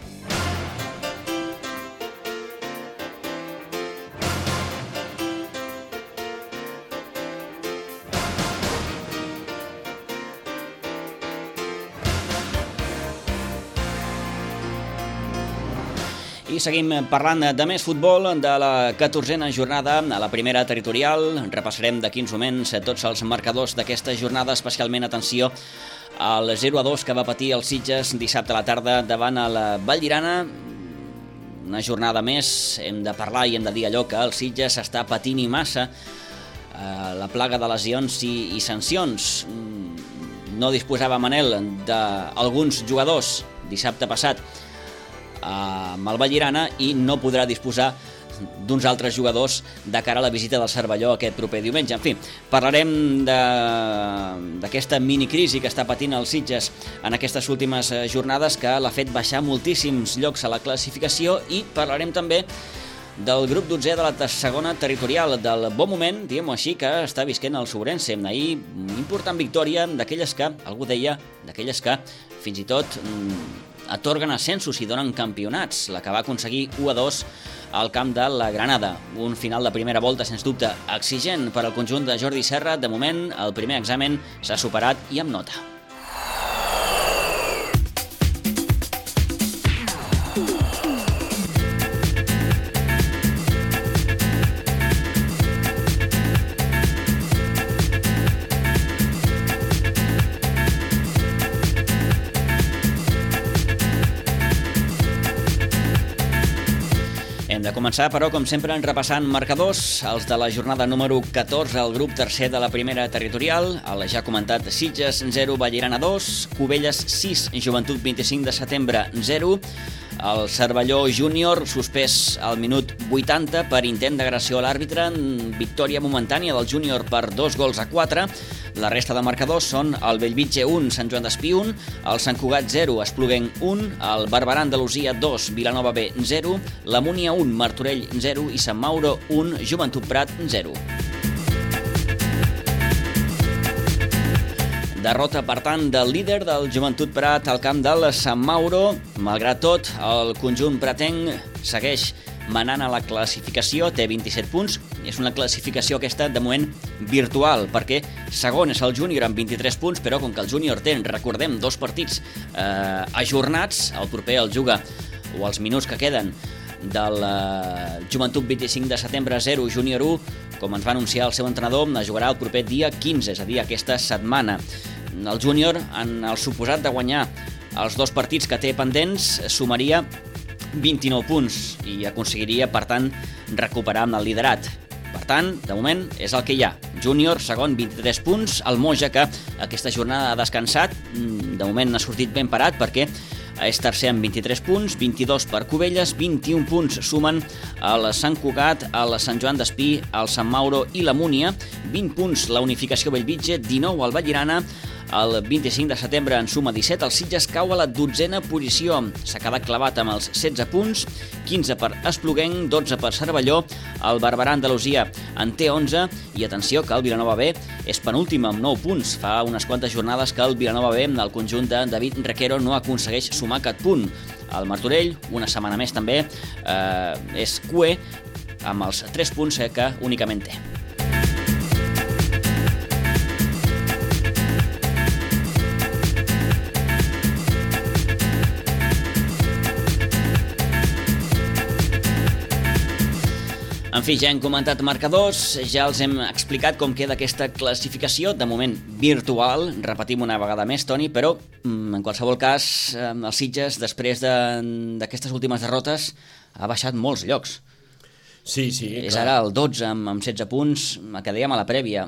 I seguim parlant de més futbol, de la catorzena jornada a la primera territorial. Repassarem d'aquí uns moments tots els marcadors d'aquesta jornada, especialment atenció al zero a dos que va patir el Sitges dissabte a la tarda davant el Vallirana. Una jornada més, hem de parlar i hem de dir allò que el Sitges està patint i massa, eh, la plaga de lesions i, i sancions. No disposava Manel d'alguns jugadors dissabte passat amb el Vallirana i no podrà disposar d'uns altres jugadors de cara a la visita del Cervelló aquest proper diumenge. En fi, parlarem d'aquesta minicrisi que està patint el Sitges en aquestes últimes jornades, que l'ha fet baixar moltíssims llocs a la classificació, i parlarem també del grup dotzè de la segona territorial, del bon moment, diguem-ho així, que està visquent el Suburense. Ahir, important victòria d'aquelles que, algú deia, d'aquelles que fins i tot atorguen ascensos i donen campionats, la que va aconseguir u a dos al camp de la Granada. Un final de primera volta, sens dubte, exigent per al conjunt de Jordi Serra. De moment, el primer examen s'ha superat i amb nota. De començar, però, com sempre, repassant marcadors, els de la jornada número catorze, el grup tercer de la primera territorial, el ja comentat Sitges zero, Vallirana dos, Cubelles sis, Joventut vint-i-cinc de setembre zero, el Cervelló júnior suspès al minut vuitanta per intent d'agressió a l'àrbitre, victòria momentània del júnior per dos gols a quatre. La resta de marcadors són el Bellvitge un, Sant Joan d'Espí un, el Sant Cugat zero, Espluguenc un, el Barberà Andalusia dos, Vilanova B zero, la Múnia un, Martorell zero i Sant Mauro un, Joventut Prat zero. Derrota, per tant, del líder del Joventut Prat al camp del Sant Mauro. Malgrat tot, el conjunt pratenc segueix manant a la classificació, té vint-i-set punts. És una classificació aquesta, de moment, virtual, perquè segon és el júnior amb vint-i-tres punts, però com que el júnior té, recordem, dos partits eh, ajornats, el proper el juga, o els minuts que queden, del eh, Joventut vint-i-cinc de setembre zero, júnior u, com ens va anunciar el seu entrenador, es jugarà el proper dia quinze, és a dir, aquesta setmana. El júnior, en el suposat de guanyar els dos partits que té pendents, sumaria vint-i-nou punts i aconseguiria, per tant, recuperar amb el liderat. Per tant, de moment, és el que hi ha. Júnior, segon, vint-i-tres punts. El Moja, que aquesta jornada ha descansat, de moment ha sortit ben parat perquè és tercer amb vint-i-tres punts, vint-i-dos per Cubelles, vint-i-un punts sumen el Sant Cugat, el Sant Joan d'Espí, el Sant Mauro i la Múnia, vint punts la Unificació Bellvitge, dinou al Vallirana, El vint-i-cinc de setembre en suma disset, el Sitges cau a la dotzena posició. S'ha quedat clavat amb els setze punts, quinze per Espluguenc, dotze per Cervelló, el Barberà Andalusia en té onze, i atenció que el Vilanova B és penúltim amb nou punts. Fa unes quantes jornades que el Vilanova B, el conjunt de David Requero, no aconsegueix sumar cap punt. El Martorell, una setmana més també, eh, és cuer amb els tres punts que únicament té. En fi, ja hem comentat marcadors, ja els hem explicat com queda aquesta classificació, de moment virtual, repetim una vegada més, Toni, però en qualsevol cas, el Sitges, després d'aquestes de, últimes derrotes, ha baixat molts llocs. Sí, sí, És clar. ara el dotze amb, amb setze punts, el que dèiem a la prèvia,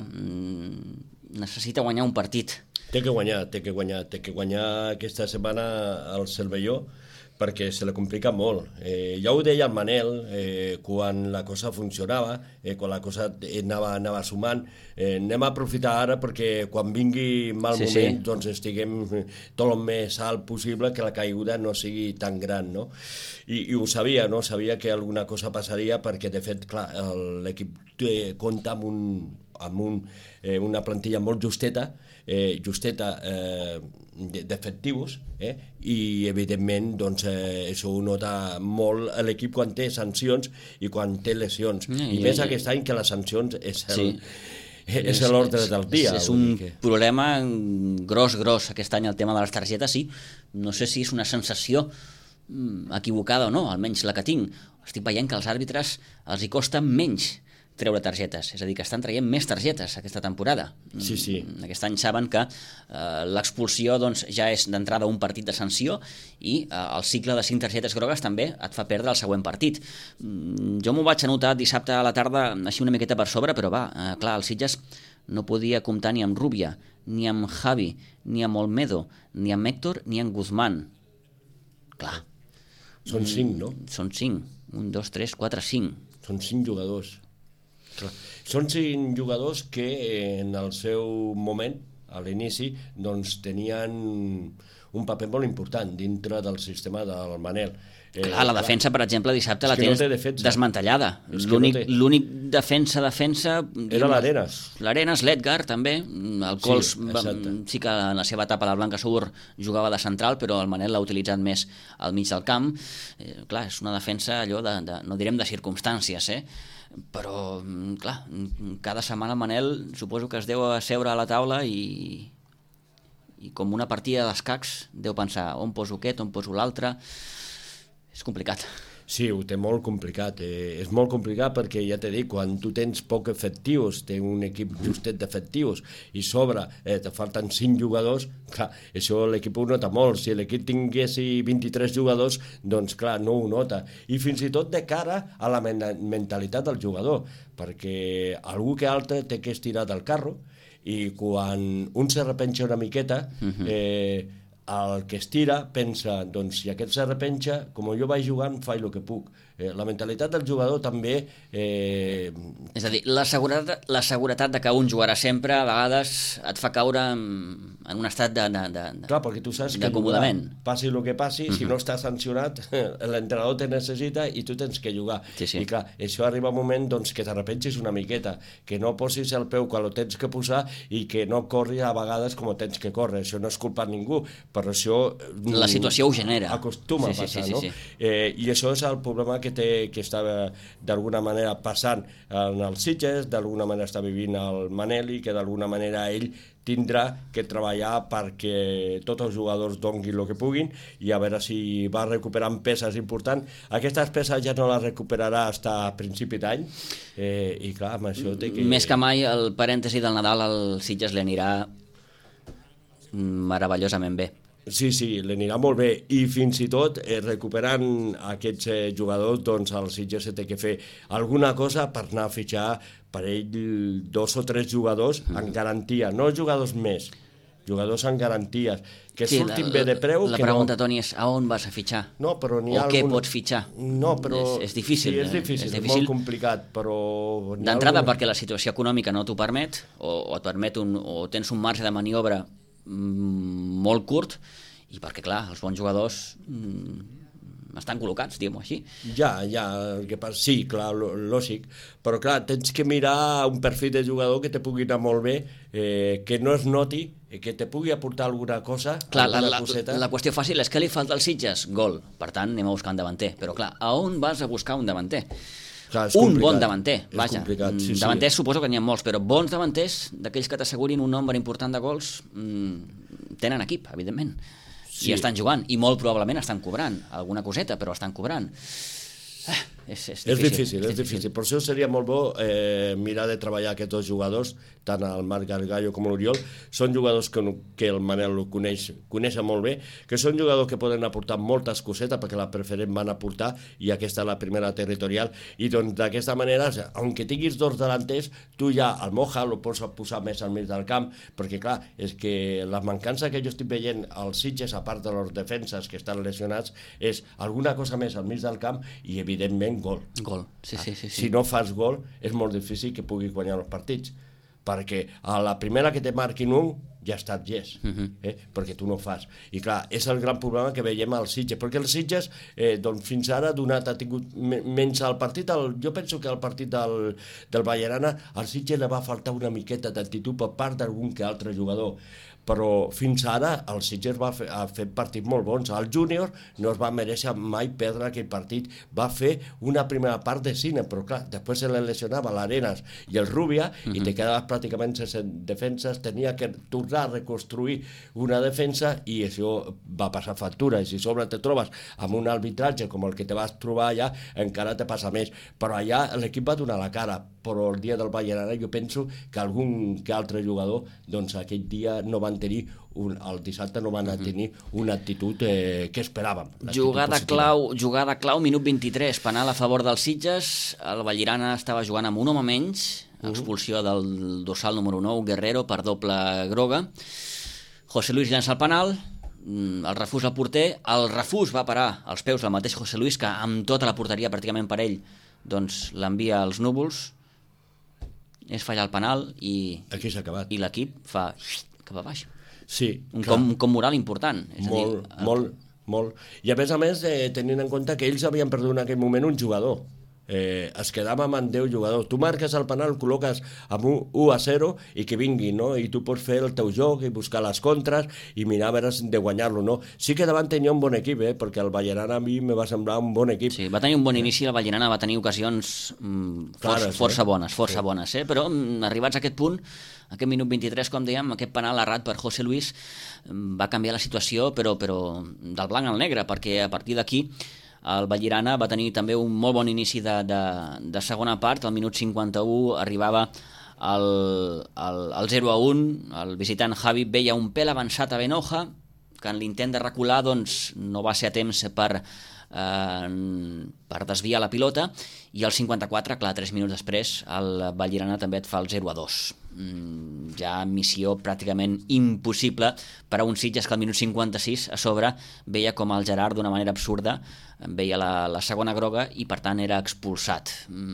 necessita guanyar un partit. Té que guanyar, té que guanyar, té que guanyar aquesta setmana al Cervelló, perquè se la complica molt. Eh, ja ho deia el Manel, eh, quan la cosa funcionava, eh, quan la cosa anava, anava sumant, eh, anem a aprofitar ara perquè quan vingui mal sí, moment, sí. doncs estiguem tot el més alt possible, que la caiguda no sigui tan gran, no? I, i ho sabia, no? Sabia que alguna cosa passaria perquè, de fet, clar, l'equip compta amb, un, amb un, eh, una plantilla molt justeta, eh, justeta eh, d'efectius, eh? I evidentment doncs, eh, això ho nota molt l'equip quan té sancions i quan té lesions, mm, i, i més i... aquest any que les sancions és el, sí. és l'ordre del dia. És, és un que... problema gros, gros aquest any el tema de les targetes, sí. No sé si és una sensació equivocada o no, almenys la que tinc. Estic veient que als àrbitres els hi costa menys treure targetes, és a dir, que estan traient més targetes aquesta temporada. Sí, sí. Aquest any saben que eh, l'expulsió doncs, ja és d'entrada un partit de sanció i eh, el cicle de cinc targetes grogues també et fa perdre el següent partit. Mm, jo m'ho vaig anotar dissabte a la tarda així una miqueta per sobre, però va, eh, clar, el Sitges no podia comptar ni amb Rubia, ni amb Javi, ni amb Olmedo, ni amb Héctor, ni amb Guzmán. Clar. Són cinc, no? Són cinc. Un, dos, tres, quatre, cinc. Són cinc jugadors. Clar. Són cinc jugadors que en el seu moment, a l'inici, doncs tenien un paper molt important dintre del sistema del Manel. Eh, clar, la clar. defensa, per exemple, dissabte la tens no desmantellada. L'únic no té... defensa, defensa... Era l'Arenas. L'Arenas, l'Edgar, també. El Cols sí, sí que en la seva etapa a la Blanca Sur jugava de central, però el Manel l'ha utilitzat més al mig del camp. Eh, clar, és una defensa allò de, de, no direm de circumstàncies, eh? Però, clar, cada setmana el Manel suposo que es deu asseure a la taula i, i com una partida d'escacs deu pensar on poso aquest, on poso l'altre. És complicat. Sí, ho té molt complicat. Eh, és molt complicat perquè, ja t'he dit, quan tu tens poc efectius, té un equip justet d'efectius i sobre eh, te falten cinc jugadors, clar, això l'equip ho nota molt. Si l'equip tingués vint-i-tres jugadors, doncs clar, no ho nota. I fins i tot de cara a la men mentalitat del jugador, perquè algú que altre té que estirar del carro i quan un se repenja una miqueta, uh-huh. eh, el que estira pensa, doncs si aquest s'arrepenja, com jo vaig jugant, faig el que puc. Eh, la mentalitat del jugador també... Eh... És a dir, la seguretat, la seguretat de que un jugarà sempre, a vegades et fa caure en, en un estat de, de, de, Clar, perquè tu saps que jugar, passi el que passi, uh-huh. si no està sancionat, l'entrenador te necessita i tu tens que jugar. Sí, sí. I clar, això arriba un moment doncs, que t'arrepensis una miqueta, que no posis el peu quan ho tens que posar i que no corris a vegades com ho tens que córrer. Això no és culpa de ningú, però això... La situació ho genera. Acostuma sí, a passar, sí, sí, no? sí, sí. Eh, I això és el problema que té, que està d'alguna manera passant en els Sitges, d'alguna manera està vivint el Manel i que d'alguna manera ell tindrà que treballar perquè tots els jugadors donguin el que puguin i a veure si va recuperant peces importants. Aquestes peces ja no les recuperarà fins a principi d'any eh, i clar, amb això té que... Més que mai el parèntesi del Nadal al Sitges li anirà meravellosament bé. Sí, sí, l'anirà molt bé i fins i tot eh, recuperant aquests eh, jugadors, doncs el Sitges té que fer alguna cosa per anar a fitxar per ell dos o tres jugadors mm. en garantia, no jugadors més, jugadors en garanties, que sí, surtin la, bé de preu. La que pregunta, no... Toni, és a on vas a fitxar? No, però n'hi o ha què algun... pots fitxar? No, però... És, és difícil. Sí, és difícil, és, és, difícil. És molt complicat, però... D'entrada alguna... perquè la situació econòmica no t'ho permet, o, o et permet un, o tens un marge de maniobra mm, molt curt i perquè, clar, els bons jugadors mm, estan col·locats, diguem-ho així. Ja, ja, el que passa, sí, clar, lògic, però clar, tens que mirar un perfil de jugador que te pugui anar molt bé, eh, que no es noti, que te pugui aportar alguna cosa, clar, alguna la, coseta. La, la qüestió fàcil és que li falta als Sitges gol, per tant anem a buscar un davanter, però clar, a on vas a buscar un davanter? Clar, un bon davanter, és vaja, sí, davanters sí. Suposo que n'hi ha molts, però bons davanters, d'aquells que t'assegurin un nombre important de gols, mmm, tenen equip, evidentment, sí. I estan jugant, i molt probablement estan cobrant, alguna coseta, però estan cobrant. Ah, és, és, difícil, és difícil, és difícil. difícil. Per això seria molt bo eh, mirar de treballar aquests dos jugadors, tant el Marc Gargallo com l'Oriol. Són jugadors que, que el Manel ho coneix, coneix molt bé, que són jugadors que poden aportar moltes cosetes, perquè la preferent van aportar, i aquesta és la primera territorial, i doncs d'aquesta manera, aunque tinguis dos delanters, tu ja el Moja el pots posar més al mig del camp, perquè clar, és que la mancança que jo estic veient als Sitges, a part de les defenses que estan lesionats, és alguna cosa més al mig del camp, i evidentment gol. Gol, sí, sí, sí, sí. Si no fas gol, és molt difícil que puguis guanyar els partits, perquè a la primera que te marquin un, ja està yes, uh-huh. eh? perquè tu no fas. I clar, és el gran problema que veiem als Sitges, perquè els Sitges, eh, doncs fins ara ha donat, ha tingut menys al partit, el, jo penso que al partit del, del Vallerana, al Sitges li va faltar una miqueta d'actitud per part d'algun que altre jugador, però fins ara el Sitges va fer, ha fet partits molt bons. El júnior no es va mereixer mai perdre aquell partit, va fer una primera part de cine, però clar, després se le lesionava l'Arenas i el Rubia, uh-huh. i te quedaves pràcticament sense defenses, tenia que tornar a reconstruir una defensa, i això va passar factura, i si sobre te trobes amb un arbitratge com el que te vas trobar allà, encara te passa més, però allà l'equip va donar la cara, però el dia del Vallerana jo penso que algun que altre jugador, doncs aquell dia no van tenir un, el dissabte no van tenir una actitud eh, que esperàvem. Jugada clau, jugada clau, minut vint-i-tres, penal a favor dels Sitges, el Vallirana estava jugant amb un home menys, expulsió del dorsal número nou, Guerrero, per doble groga. José Luis llança el penal, el refús al porter, el refús va parar als peus del mateix José Luis, que amb tota la porteria pràcticament per ell, doncs l'envia als núvols, és fallar el penal i, aquí s'ha acabat. I l'equip fa cap a baix. Sí, un com, un com moral important. És molt, a dir, el... molt, molt. I a més a més, eh, tenint en compte que ells havien perdut en aquell moment un jugador. Eh, es quedàvem amb deu jugadors. Tu marques el penal, col·loques amb un u a zero i que vingui, no? I tu pots fer el teu joc i buscar les contres i mirar a veure de guanyar-lo, no? Sí que davant tenia un bon equip, eh? Perquè el Vallerana a mi me va semblar un bon equip. Sí, va tenir un bon inici, el Vallerana va tenir ocasions mm, força, Clares, força eh? bones, força sí. bones, eh? Però mm, arribats a aquest punt, aquest minut vint-i-tres, com dèiem, aquest penal errat per José Luis va canviar la situació, però, però del blanc al negre, perquè a partir d'aquí el Vallirana va tenir també un molt bon inici de, de, de segona part. Al minut cinquanta-u arribava el, el, el zero a un, el visitant Javi veia un pèl avançat a Benoja, que en l'intent de recular doncs, no va ser a temps per, eh, per desviar la pilota, i al cinquanta-quatre, clar, tres minuts després, el Vallirana també et fa el zero a dos. Mm, ja missió pràcticament impossible per a un Sitges que al minut cinquanta-sis a sobre veia com el Gerard d'una manera absurda veia la, la segona groga i per tant era expulsat.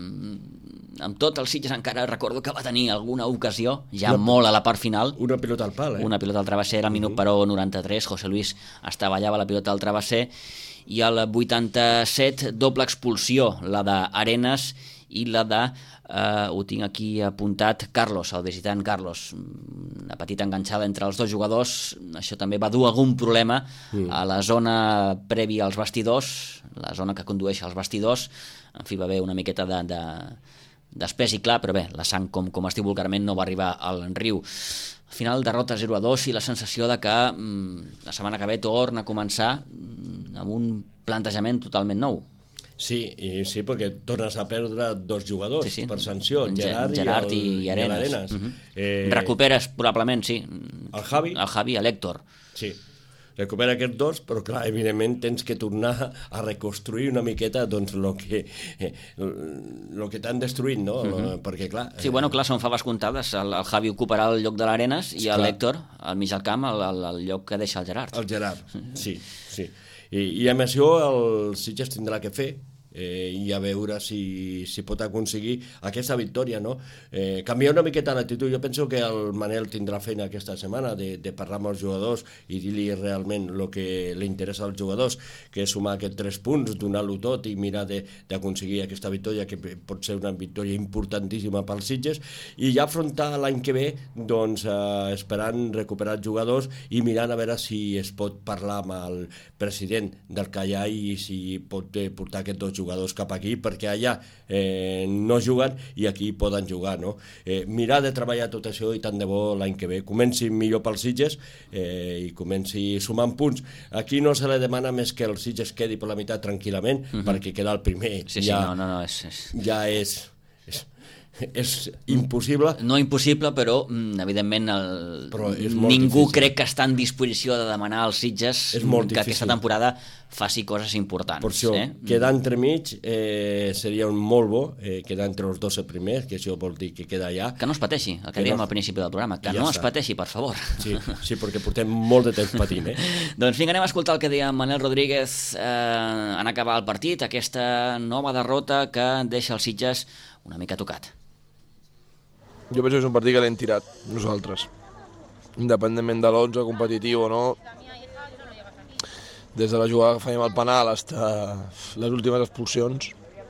Mm, amb tot el Sitges encara recordo que va tenir alguna ocasió, ja una, molt a la part final, una pilota al pal, eh? una pilota al travesser al minut uh-huh. però noranta-tres, José Luis estavallava la pilota al travesser, i al vuitanta-set doble expulsió, la d'Arenas i la de, eh, ho tinc aquí apuntat, Carlos, el visitant Carlos. Una petita enganxada entre els dos jugadors, això també va dur algun problema mm. a la zona prèvia als vestidors, la zona que condueix als vestidors, en fi, va haver una miqueta de, de, d'espès i clar, però bé, la sang, com, com es diu vulgarment, no va arribar al riu. Al final, derrota zero a dos i la sensació de que mm, la setmana que ve torna a començar mm, amb un plantejament totalment nou. Sí, i sí, perquè tornes a perdre dos jugadors sí, sí. per sanció, el Gerard, Gerard i, el, i, i Arenas. I Arenas. Uh-huh. eh... Recuperes, probablement, sí. El Javi. El Javi, l'Héctor. Sí, recupera aquests dos, però clar, evidentment tens que tornar a reconstruir una miqueta doncs el que, eh, lo que t'han destruït, no? Uh-huh. Perquè clar... Sí, eh... bueno, clar, són faves comptades. El, el Javi ocuparà el lloc de l'Arenas i l'Héctor, al mig del camp, el, el, el lloc que deixa el Gerard. El Gerard, sí, sí. I, i amb això el Sitges tindrà que fer eh, i a veure si, si pot aconseguir aquesta victòria, no? Eh, canviar una miqueta l'actitud. Jo penso que el Manel tindrà feina aquesta setmana de, de parlar amb els jugadors i dir-li realment el que li interessa als jugadors, que és sumar aquests tres punts, donar-lo tot i mirar d'aconseguir aquesta victòria, que pot ser una victòria importantíssima pels Sitges, i ja afrontar l'any que ve, doncs, eh, esperant recuperar els jugadors i mirant a veure si es pot parlar amb el president del Callà i si pot eh, portar aquests dos jugadors cap aquí, perquè allà eh, no juguen i aquí poden jugar, no? Eh, mirar de treballar tot això i tant de bo l'any que ve comenci millor pels Sitges eh, i comenci sumant punts. Aquí no se li demana més que el Sitges quedi per la meitat tranquil·lament, mm-hmm. perquè quedar el primer sí, ja, sí, no, no, no, és, és... ja és... és és impossible. No impossible, però evidentment el... però ningú difícil. Crec que està en disposició de demanar als Sitges que difícil. Aquesta temporada faci coses importants. Per això, eh? Quedar entremig eh, seria un molt bo, eh, quedar entre els dotze primers, que això vol dir que queda allà. Que no es pateixi, el que, que dèiem no... al principi del programa, que ja no està. Es pateixi, per favor. Sí, sí, perquè portem molt de temps patint, eh? Doncs vinga, anem a escoltar el que deia Manel Rodríguez eh, en acabar el partit, aquesta nova derrota que deixa els Sitges una mica tocat. Jo penso que és un partit que l'hem tirat nosaltres, independentment de l'onze competitiu o no. Des de la jugada que fèiem al penal fins a les últimes expulsions,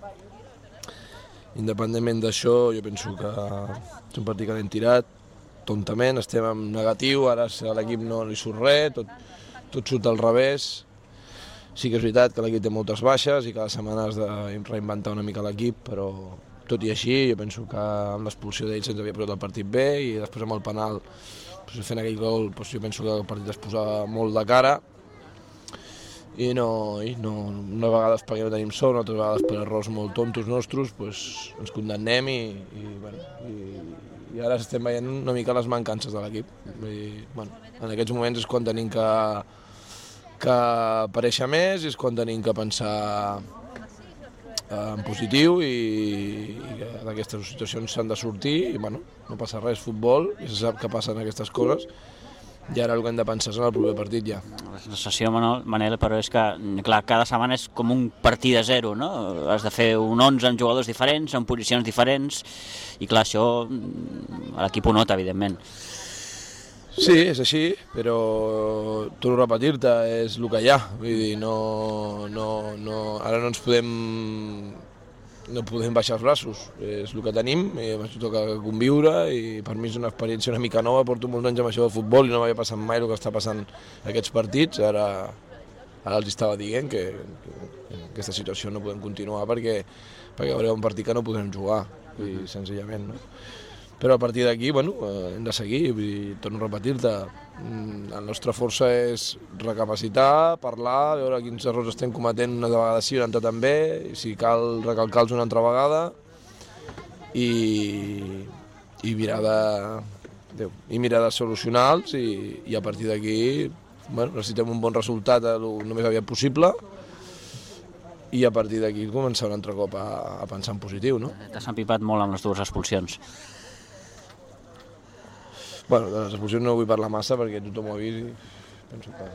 independentment d'això, jo penso que és un partit que l'hem tirat tontament, estem en negatiu, ara a l'equip no li surt res, tot, tot surt al revés. Sí que és veritat que l'equip té moltes baixes i cada setmana has de reinventar una mica l'equip, però tot i així, jo penso que amb l'expulsió d'ells ens havia posat el partit bé i després amb el penal, doncs, fent aquell gol, doncs, jo penso que el partit es posava molt de cara i no, i no una vegada perquè no tenim sort, altres vegades per errors molt tontos nostres, doncs, ens condemnem i, i, bueno, i, i ara estem veient una mica les mancances de l'equip. Bueno, en aquests moments és quan tenim que, que aparèixer més i és quan tenim que pensar en positiu i, i d'aquestes situacions s'han de sortir i bueno, no passa res, futbol, i se sap que passen aquestes coses i ara el que hem de pensar és en el proper partit ja. La sensació, Manel, però és que clar, cada setmana és com un partit de zero, no? Has de fer un onze amb jugadors diferents, en posicions diferents i clar, això l'equip ho nota, evidentment. Sí, és així, però torno a repetir-te, és el que hi ha, vull dir, no, no, no, ara no ens podem, no podem baixar els braços, és el que tenim, i ens toca conviure i per mi és una experiència una mica nova, porto molts anys amb això del futbol i no m'havia passat mai el que està passant aquests partits, ara, ara els estava dient que, que en aquesta situació no podem continuar perquè, perquè haurà un partit que no podrem jugar, i senzillament, no? Però a partir d'aquí, bueno, hem de seguir, vull dir, torno a repetir-te, la nostra força és recapacitar, parlar, veure quins errors estem cometent una vegada sí, una altra també, i si cal recalcar-los una altra vegada, i, i mirar de, Déu, i mirar de solucionar-los, i, i a partir d'aquí, bueno, necessitem un bon resultat el més aviat possible, i a partir d'aquí començar un altre cop a, a pensar en positiu, no? T'has empipat molt amb les dues expulsions. Bueno, de les expulsions no vull parlar massa perquè tothom ho ha vist i penso que...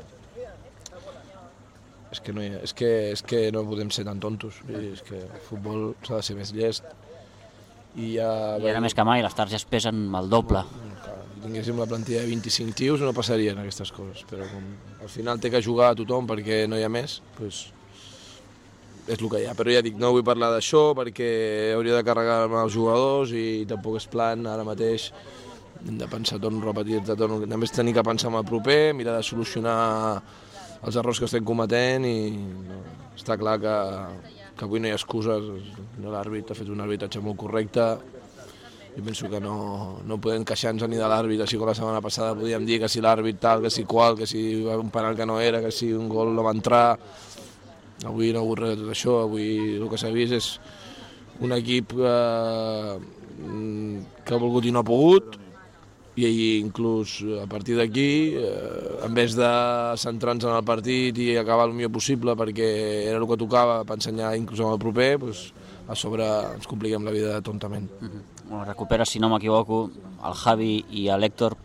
És que no, hi ha... és que, és que no podem ser tan tontos, és que el futbol s'ha de ser més llest. I, ja... I ara més que mai, les targes pesen el doble. Si tinguéssim la plantilla de vint-i-cinc tios no passarien aquestes coses, però com al final té que jugar a tothom perquè no hi ha més, doncs és el que hi ha. Però ja dic, no vull parlar d'això perquè hauria de carregar amb els jugadors i tampoc és plan ara mateix. Hem de pensar, torno a repetir-te, torno, també tenir que pensar en el proper, mirar de solucionar els errors que estem cometent i no, està clar que, que avui no hi ha excuses, l'àrbit ha fet un arbitratge molt correcte, jo penso que no, no podem queixar-nos ni de l'àrbit, així com la setmana passada podíem dir que si l'àrbit tal, que si qual, que si un penal que no era, que si un gol no va entrar, avui no ha hagut res de tot això, avui el que s'ha vist és un equip que, que ha volgut i no ha pogut, i inclús a partir d'aquí, eh, en vez de centrar-nos en el partit i acabar el millor possible perquè era el que tocava per ensenyar inclús en el proper, doncs, a sobre ens compliquem la vida tontament. Mm-hmm. Recupera, si no m'equivoco, el Javi i l'Héctor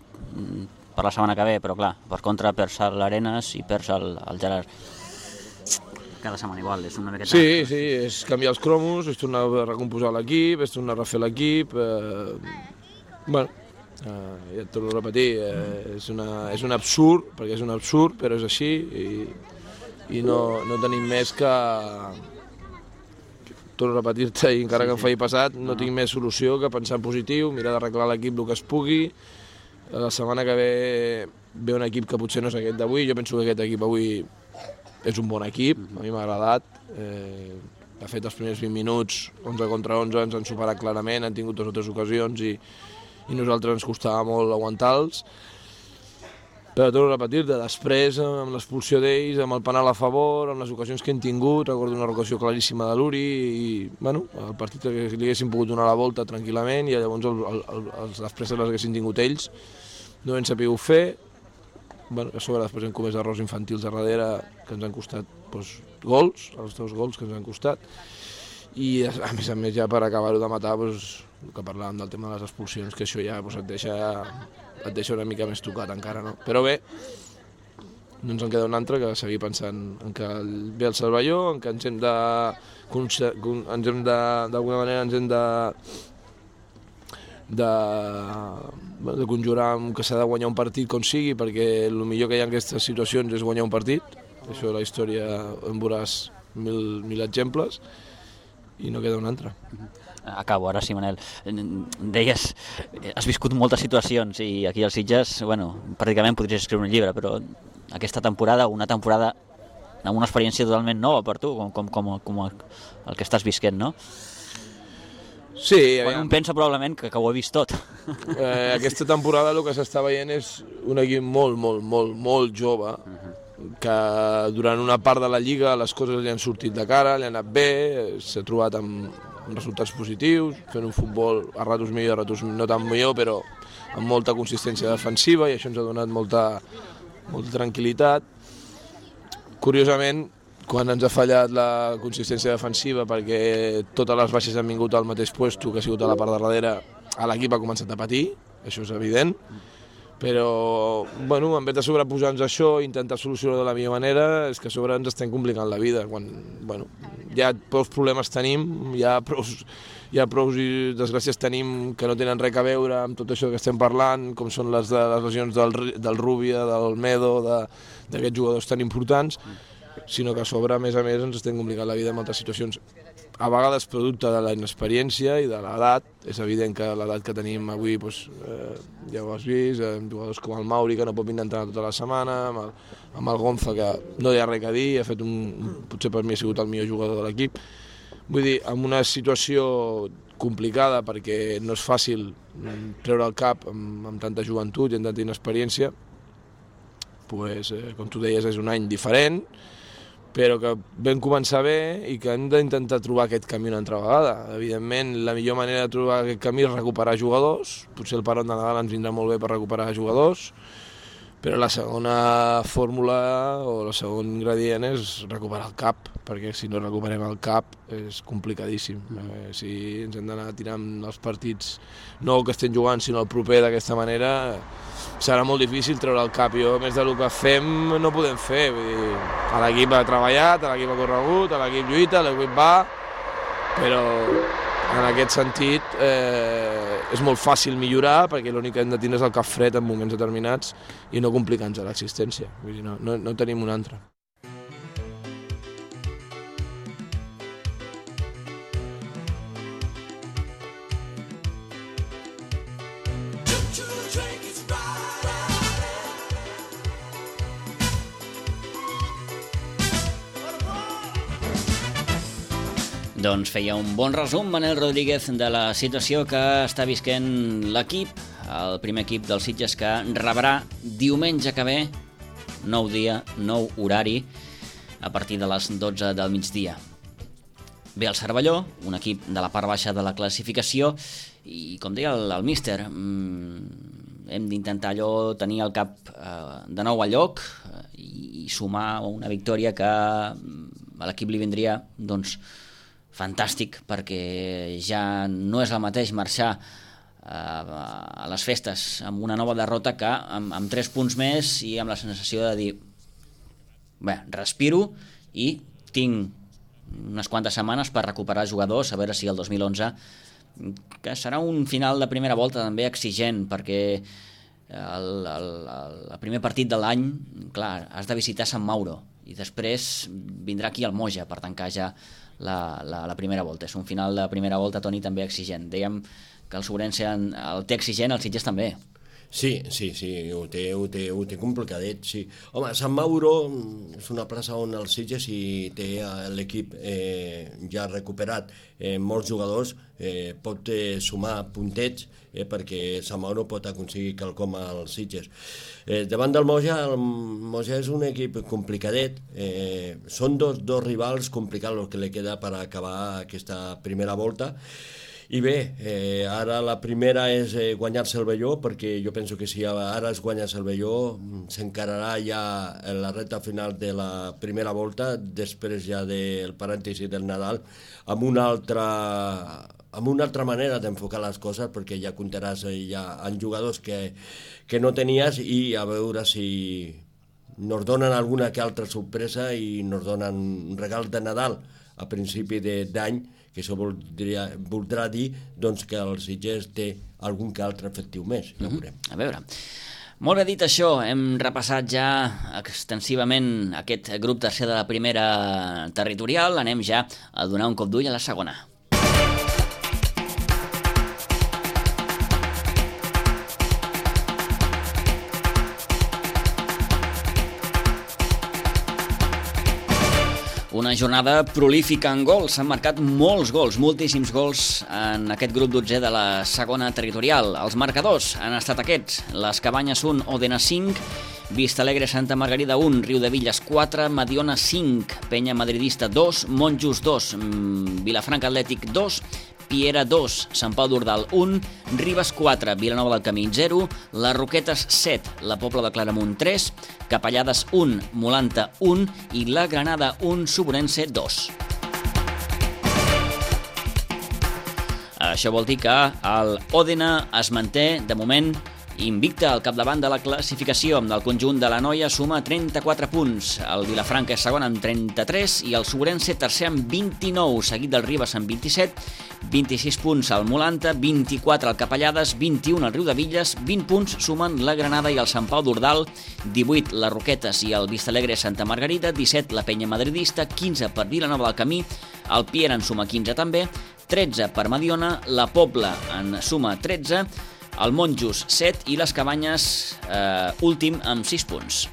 per la setmana que ve, però clar, per contra perds l'Arenas i perds el, el Gerard. cada setmana igual, és una miqueta... Sí, sí, és canviar els cromos, és tornar a recomposar l'equip, és tornar a refer l'equip... Eh, bueno, eh, ja et torno a repetir, eh, és, una, és un absurd, perquè és un absurd, però és així, i, i no, no tenim més que... torno a repetir-te, i encara sí, que em faci passat, no, no tinc més solució que pensar en positiu, mirar d'arreglar l'equip el que es pugui. La setmana que ve ve un equip que potser no és aquest d'avui, jo penso que aquest equip avui és un bon equip, a mi m'ha agradat. Eh, de fet, els primers vint minuts, onze contra onze, ens han superat clarament, han tingut dues o tres ocasions i, i nosaltres ens costava molt aguantar-los. Però torno a repetir-te, després, amb l'expulsió d'ells, amb el penal a favor, amb les ocasions que hem tingut, recordo una ocasió claríssima de l'Uri, i bueno, el partit que li haguéssim pogut donar la volta tranquil·lament, i llavors el, el, el, els, les presses les haguessin tingut ells, no hem sabut fer. Bueno, a sobre després hem comès errors infantils a darrere que ens han costat doncs, gols, els dos gols que ens han costat, i a més a més ja per acabar-ho de matar, doncs, el que parlàvem del tema de les expulsions, que això ja doncs, et deixa... et deixa una mica més tocat encara, no? Però bé, no ens en queda un altre que seguir pensant en que ve el Cervelló, en que ens hem de... ens hem de... d'alguna manera ens hem de... de, de conjurar que s'ha de guanyar un partit com sigui, perquè el millor que hi ha en aquestes situacions és guanyar un partit. Això de la història en veuràs mil, mil exemples, i no queda un altre. Acabo, ara sí, Manel. Deies, has viscut moltes situacions i aquí als Sitges, bueno, pràcticament podries escriure un llibre, però aquesta temporada, una temporada amb una experiència totalment nova per tu, com, com, com, com el que estàs visquent, no? Sí. Quan un pensa probablement que, que ho he vist tot. Eh, aquesta temporada el que s'està veient és un equip molt, molt, molt, molt jove, que durant una part de la Lliga les coses li han sortit de cara, li han anat bé, s'ha trobat amb resultats positius, fent un futbol a ratos millor, a ratos no tan millor, però amb molta consistència defensiva, i això ens ha donat molta, molta tranquil·litat. Curiosament, quan ens ha fallat la consistència defensiva, perquè totes les baixes han vingut al mateix puesto, que ha sigut a la part de darrere, l'equip ha començat a patir, això és evident, però bueno, en vez de sobreposar-nos això i intentar solucionar de la millor manera, és que a sobre ens estem complicant la vida, quan bueno, ja prou problemes tenim, ja prou, ja prou desgràcies tenim que no tenen res a veure amb tot això que estem parlant, com són les, de, les lesions del, del Rubia, del Medo, d'aquests jugadors tan importants, sinó que a sobre, a més a més, ens estem complicant la vida en moltes situacions. A vegades producte de la inexperiència i de l'edat. És evident que l'edat que tenim avui, doncs, eh, ja ho has vist, amb jugadors com el Mauri, que no pot vindre a entrenar tota la setmana, amb el, amb el Gonza, que no hi ha res a dir, ha fet un, potser per mi ha sigut el millor jugador de l'equip. Vull dir, en una situació complicada, perquè no és fàcil treure el cap amb, amb tanta joventut i amb tanta inexperiència, pues, eh, com tu deies, és un any diferent, però que vam començar bé i que hem d'intentar trobar aquest camí una altra vegada. Evidentment, la millor manera de trobar aquest camí és recuperar jugadors, potser el peron de Nadal ens vindrà molt bé per recuperar jugadors, però la segona fórmula o el segon ingredient és recuperar el cap, perquè si no recuperem el cap és complicadíssim. Eh, si ens hem d'anar tirant els partits no que estem jugant, sinó el proper d'aquesta manera, serà molt difícil treure el cap. Jo, a més del que fem, no podem fer. Vull dir, l'equip ha treballat, l'equip ha corregut, l'equip lluita, l'equip va, però en aquest sentit eh, és molt fàcil millorar, perquè l'únic que hem de tenir és el cap fred en moments determinats i no complicar-nos l'existència. Vull dir, no, no, no tenim un altre. Doncs feia un bon resum, Manel Rodríguez, de la situació que està visquent l'equip, el primer equip dels Sitges, que rebrà diumenge que ve, nou dia, nou horari, a partir de les dotze del migdia. Ve el Cervelló, un equip de la part baixa de la classificació, i com deia el, el míster, mmm, hem d'intentar allò tenir el cap eh, de nou al lloc eh, i sumar una victòria que a l'equip li vindria, doncs, fantàstic, perquè ja no és el mateix marxar a les festes amb una nova derrota que amb, amb tres punts més i amb la sensació de dir bé, respiro i tinc unes quantes setmanes per recuperar jugadors, a veure si el dos mil onze, que serà un final de primera volta també exigent, perquè el, el, el primer partit de l'any, clar, has de visitar Sant Mauro i després vindrà aquí el Moja per tancar ja la, la, la primera volta. És un final de primera volta, Toni, també exigent. Dèiem que el Sobrense el té exigent, el Sitges també. Sí, sí, sí, ho té, ho té, ho té complicadet, sí. Home, Sant Mauro és una plaça on el Sitges i té l'equip eh, ja recuperat eh, molts jugadors, eh, pot eh, sumar puntets eh, perquè Sant Mauro pot aconseguir quelcom al Sitges. Eh, davant del Moja, el Moja és un equip complicadet, eh, són dos, dos rivals complicats el que li queda per acabar aquesta primera volta. I bé, eh, ara la primera és eh, guanyar Cervelló, perquè jo penso que si ara es guanya Cervelló s'encararà ja en la recta final de la primera volta, després ja del parèntesi del Nadal, amb una altra, amb una altra manera d'enfocar les coses, perquè ja comptaràs ja amb jugadors que, que no tenies i a veure si nos donen alguna que altra sorpresa i nos donen un regal de Nadal a principi d'any, que això voldria, voldrà dir doncs, que el Sitges té algun que altre efectiu més, ja ho veurem. A veure, molt bé dit això, hem repassat ja extensivament aquest grup tercer de la primera territorial, anem ja a donar un cop d'ull a la segona. Una jornada prolífica en gols, s'han marcat molts gols, moltíssims gols en aquest grup dotzè de la segona territorial. Els marcadors han estat aquests: les Cabanyes un, Òdena cinc, Vista Alegre Santa Margarida un, Riudevilles quatre, Mediona cinc, Penya Madridista dos, Monjos dos, Vilafranca Atlètic dos, Piera dos, Sant Pau d'Ordal un, Ribes quatre, Vilanova del Camí zero, Les Roquetes set, la Pobla de Claramunt tres, Capellades un, Molanta un i la Granada un, Suburense dos. Això vol dir que el Òdena es manté, de moment, invicte al capdavant de la classificació. Del conjunt de la Noia suma trenta-quatre punts. El Vilafranca és segon amb trenta-tres i el Suburense tercer amb vint-i-nou, seguit del Ribes amb vint-i-set, vint-i-sis punts al Molanta, vint-i-quatre al Capellades, vint-i-un al Riudevilles, vint punts sumen la Granada i el Sant Pau d'Ordal, divuit les Roquetes i el Vista Alegre Santa Margarida, disset la Penya Madridista, quinze per Vilanova del Camí, el Piera en suma quinze també, tretze per Mediona, la Pobla en suma tretze, el Monjos set i les Cabanyes eh, últim amb sis punts.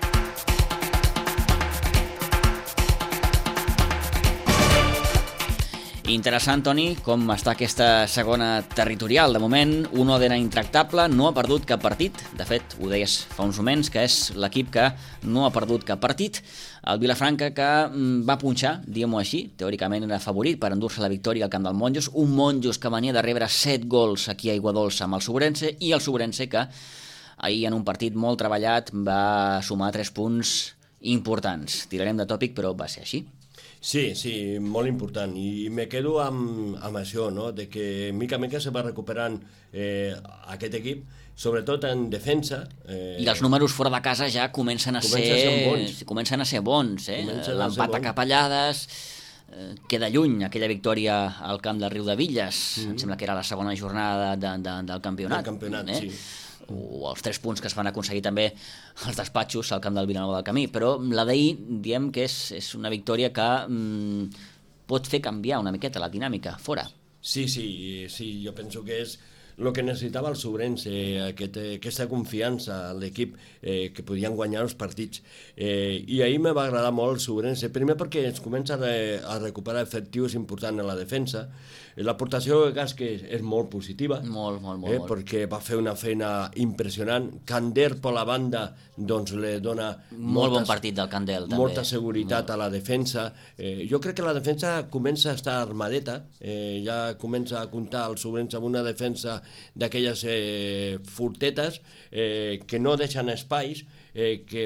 Interessant, Toni, com està aquesta segona territorial. De moment, un Òdena intractable, no ha perdut cap partit. De fet, ho deies fa uns moments, que és l'equip que no ha perdut cap partit. El Vilafranca, que va punxar, diguem-ho així, teòricament era favorit per endur-se la victòria al camp del Monjos. Un Monjos que venia de rebre set gols aquí a Aiguadolça amb el Suburense, i el Suburense que ahir en un partit molt treballat va sumar tres punts importants. Tirarem de tòpic, però va ser així. Sí, sí, molt important, i me quedo amb, amb això, no? De que mica a mica se va recuperant eh, aquest equip, sobretot en defensa. Eh, I els números fora de casa ja comencen a, ser, a ser bons. Comencen a ser bons, eh? L'empat a Capellades, eh, queda lluny aquella victòria al camp del Riudevilles, mm-hmm. Em sembla que era la segona jornada de, de, del campionat. Del campionat, eh? sí. O els tres punts que es van aconseguir també als despatxos al camp del Vilanova del Camí, però la d'ahir diem que és, és una victòria que mm, pot fer canviar una miqueta la dinàmica fora. Sí, sí, sí, jo penso que és el que necessitava el Suburense, aquest, aquesta confiança a l'equip eh, que podien guanyar els partits. Eh, I ahir me va agradar molt el Suburense, primer perquè es comença a, re, a recuperar efectius importants en la defensa. L'aportació de Gasque és molt positiva, molt, molt, molt, eh, molt. perquè va fer una feina impressionant. Cander, per la banda, doncs li dona molt moltes, bon partit del Candel, també. Molta seguretat molt. A la defensa. Eh, jo crec que la defensa comença a estar armadeta, eh, ja comença a comptar el Suburense amb una defensa d'aquelles eh, fortetes eh, que no deixen espais, eh, que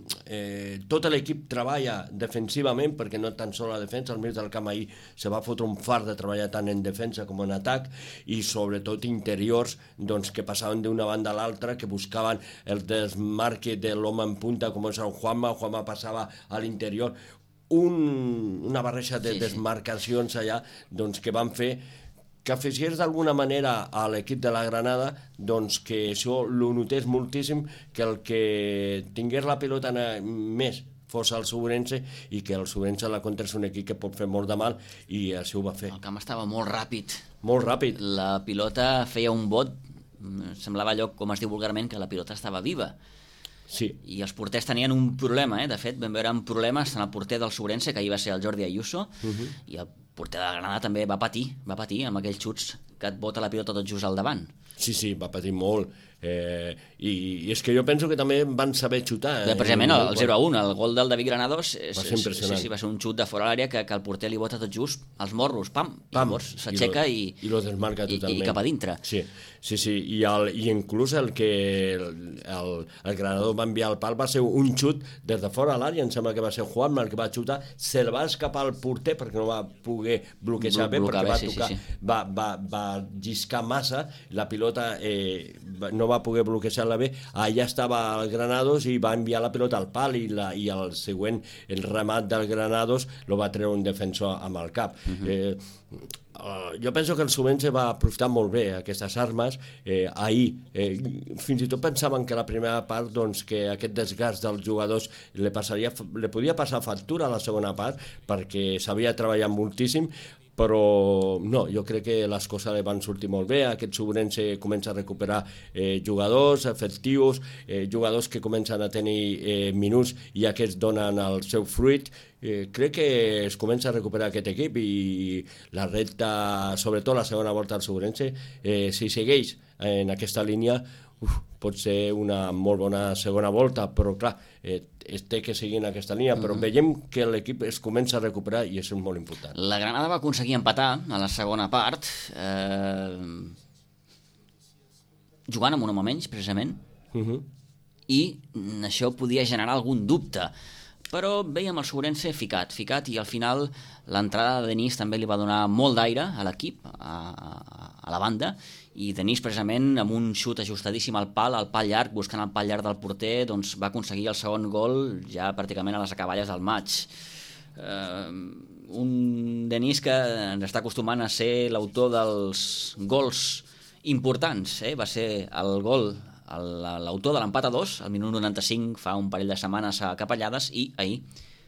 eh, tot l'equip treballa defensivament, perquè no tan sols la defensa, al mig del camp ahir se va fotre un fart de treballar tant en defensa com en atac, i sobretot interiors doncs, que passaven d'una banda a l'altra, que buscaven el desmarque de l'home en punta, com és el Juanma. Juanma passava a l'interior. un, una barreja de sí, desmarcacions allà doncs, que van fer que afegís d'alguna manera a l'equip de la Granada doncs que això ho notés moltíssim, que el que tingués la pilota més fos el Sobrense i que el Sobrense a la contra és un equip que pot fer molt de mal i això ho va fer. El camp estava molt ràpid. Molt ràpid. La pilota feia un bot, semblava allò, com es diu vulgarment, que la pilota estava viva. Sí. I els porters tenien un problema, eh? De fet, vam veure problemes en el porter del Sobrense, que ahir va ser el Jordi Ayuso, uh-huh. i el porter de la Granada també va patir, va patir amb aquells xuts que et bota la pilota tot just al davant. Sí, sí, va patir molt. Eh, i, I és que jo penso que també van saber xutar. Eh? Precisament el, el zero a un, el gol del David Granados, és, va ser impressionant. Sí, sí, va ser un xut de fora l'àrea que, que el porter li bota tot just als morros, pam, pam i s'aixeca i, i, i lo desmarca totalment. I, i cap a dintre. Sí, sí, sí. I, el, i inclús el que el, el, el Granador va enviar al pal va ser un xut des de fora a l'àrea, em sembla que va ser Juanma el que va xutar, se'l va escapar al porter perquè no va poder bloquejar bé, perquè va bé, tocar, sí, sí, sí. Va, va, va lliscar massa, la pilota eh, no va poder bloquejar-la bé, allà estava el Granados i va enviar la pilota al pal i, la, i el següent, el remat del Granados lo va treure un defensor amb el cap. Uh-huh. eh, Uh, jo penso que el Sobrense va aprofitar molt bé aquestes armes. Eh, ahir, eh, fins i tot pensaven que la primera part, doncs, que aquest desgast dels jugadors li, passaria, li podia passar factura a la segona part, perquè s'havia treballat moltíssim, però no, jo crec que les coses li van sortir molt bé. Aquest Sobrense comença a recuperar eh, jugadors efectius, eh, jugadors que comencen a tenir eh, minuts i aquests donen el seu fruit. Eh, crec que es comença a recuperar aquest equip i la recta, sobretot la segona volta del Sobrense, eh, si segueix en aquesta línia, uf, pot ser una molt bona segona volta, però clar, eh, es té que seguir en aquesta línia, però mm-hmm. veiem que l'equip es comença a recuperar i això és molt important. La Granada va aconseguir empatar a la segona part, eh, jugant amb un home menys, precisament, mm-hmm. i això podia generar algun dubte, però veiem el Sobrense ficat, ficat, i al final l'entrada de Denis també li va donar molt d'aire a l'equip, a, a, a la banda, i Denis precisament amb un xut ajustadíssim al pal, al pal llarg, buscant el pal llarg del porter, doncs va aconseguir el segon gol ja pràcticament a les acaballes del maig. Uh, un Denis que ens està acostumant a ser l'autor dels gols importants, eh? Va ser el gol l'autor de l'empat a dos, al minut noranta-cinc, fa un parell de setmanes a Capellades, i ahir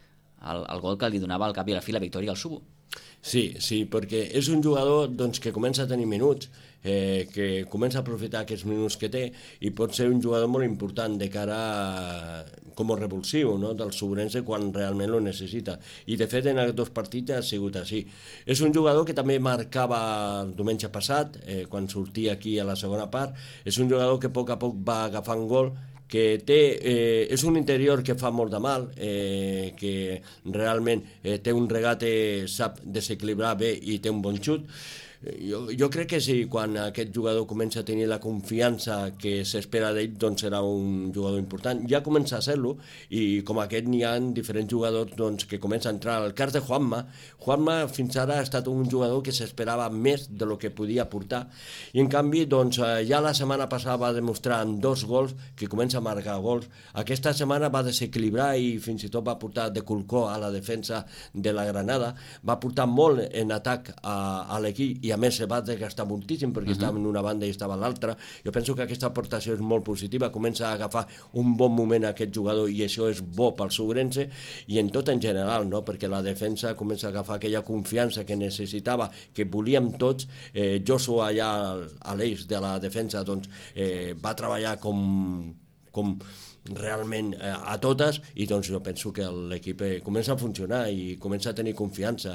el, el gol que li donava al cap i a la fi la victòria al Subo. Sí, sí, perquè és un jugador doncs, que comença a tenir minuts, eh, que comença a aprofitar aquests minuts que té i pot ser un jugador molt important de cara a, com a revulsiu, no?, del Sobrense quan realment lo necessita. I de fet en aquests dos partits ha sigut així. És un jugador que també marcava el diumenge passat, eh, quan sortia aquí a la segona part. És un jugador que a poc a poc va agafant gol, que té, eh, és un interior que fa molt de mal, eh, que realment eh, té un regate, sap desequilibrar bé i té un bon xut. Jo, jo crec que sí, quan aquest jugador comença a tenir la confiança que s'espera d'ell, doncs serà un jugador important. Ja comença a ser-lo, i com aquest n'hi ha diferents jugadors doncs, que comença a entrar. El cas de Juanma, Juanma fins ara ha estat un jugador que s'esperava més de lo que podia aportar, i en canvi doncs, ja la setmana passada va demostrar en dos gols que comença a marcar gols. Aquesta setmana va desequilibrar i fins i tot va portar de culcó a la defensa de la Granada, va portar molt en atac a, a l'equip, i a més se va desgastar moltíssim perquè uh-huh. estava en una banda i estava a l'altra. Jo penso que aquesta aportació és molt positiva, comença a agafar un bon moment a aquest jugador i això és bo pel Sobrense i en tot en general, no? Perquè la defensa comença a agafar aquella confiança que necessitava, que volíem tots. eh, Joshua allà a l'eix de la defensa doncs, eh, va treballar com, com realment eh, a totes, i doncs jo penso que l'equip eh, comença a funcionar i comença a tenir confiança,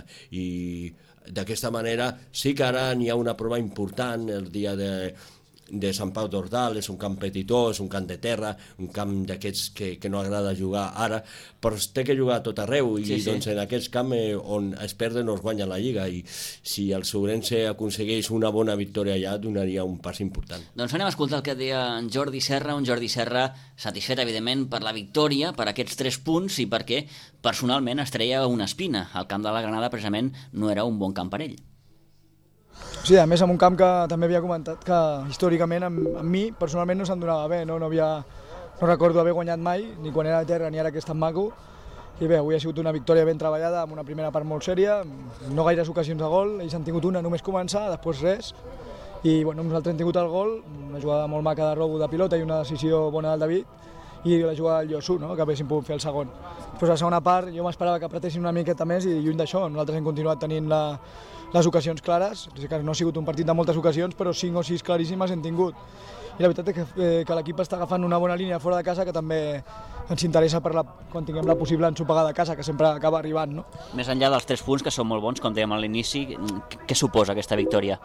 i d'aquesta manera sí que ara n'hi ha una prova important el dia de, de Sant Pau d'Ordal. És un camp petitó, és un camp de terra, un camp d'aquests que, que no agrada jugar ara, però es té que jugar a tot arreu, i sí, sí. doncs en aquest camp eh, on es perd no es guanya la Lliga, i si el Sobrense aconsegueix una bona victòria allà donaria un pas important. Doncs anem a escoltar el que deia en Jordi Serra, un Jordi Serra satisfet evidentment per la victòria, per aquests tres punts, i perquè personalment es treia una espina. El camp de la Granada precisament no era un bon camp per ell. Sí, a més, en un camp que també havia comentat que històricament amb, amb mi personalment no se'm donava bé, no, no, havia, no recordo haver guanyat mai, ni quan era a terra ni ara que és tan maco, I bé, avui ha sigut una victòria ben treballada, amb una primera part molt sèria, no gaires ocasions de gol, ells han tingut una, només començar, després res, i bueno, nosaltres hem tingut el gol, una jugada molt maca de robo de pilota i una decisió bona del David, i la jugada del Josu, no? Que haguéssim pogut fer el segon. Després la segona part jo m'esperava que apretessin una miqueta més i lluny d'això, nosaltres hem continuat tenint la, les ocasions clares, que no ha sigut un partit de moltes ocasions, però cinc o sis claríssimes hem tingut. I la veritat és que, eh, que l'equip està agafant una bona línia fora de casa que també ens interessa per la, quan tinguem la possible ensopegada a casa, que sempre acaba arribant, no? Més enllà dels tres punts, que són molt bons, com dèiem a l'inici, què suposa aquesta victòria?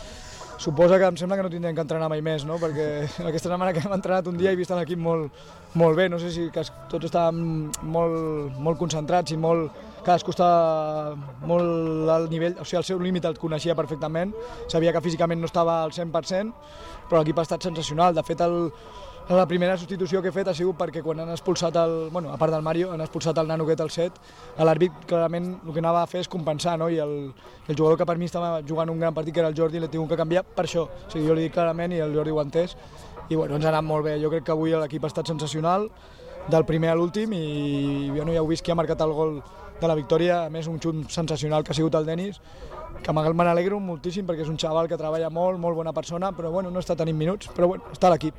Suposa que em sembla que no tindrem que entrenar mai més, no? Perquè aquesta setmana que hem entrenat un dia he vist l'equip molt, molt bé, no sé si que tots estàvem molt, molt concentrats i molt, cadascú està molt al nivell, o sigui, el seu límit el coneixia perfectament, sabia que físicament no estava al cent per cent, però l'equip ha estat sensacional. De fet, el, la primera substitució que he fet ha sigut perquè quan han expulsat el, bueno, a part del Mario, han expulsat el nano aquest al set, l'àrbit clarament el que anava a fer és compensar, no? I el, el jugador que per mi estava jugant un gran partit, que era el Jordi, l'he tingut que canviar per això. O sigui, jo li dic clarament i el Jordi ho ha entès, i bueno, ens ha anat molt bé. Jo crec que avui l'equip ha estat sensacional, del primer a l'últim, i jo no ja heu vist qui ha marcat el gol de la victòria, a més un xut sensacional que ha sigut el Denis, que me n'alegro moltíssim perquè és un xaval que treballa molt, molt bona persona, però bueno, no està tenint minuts, però bueno, està a l'equip.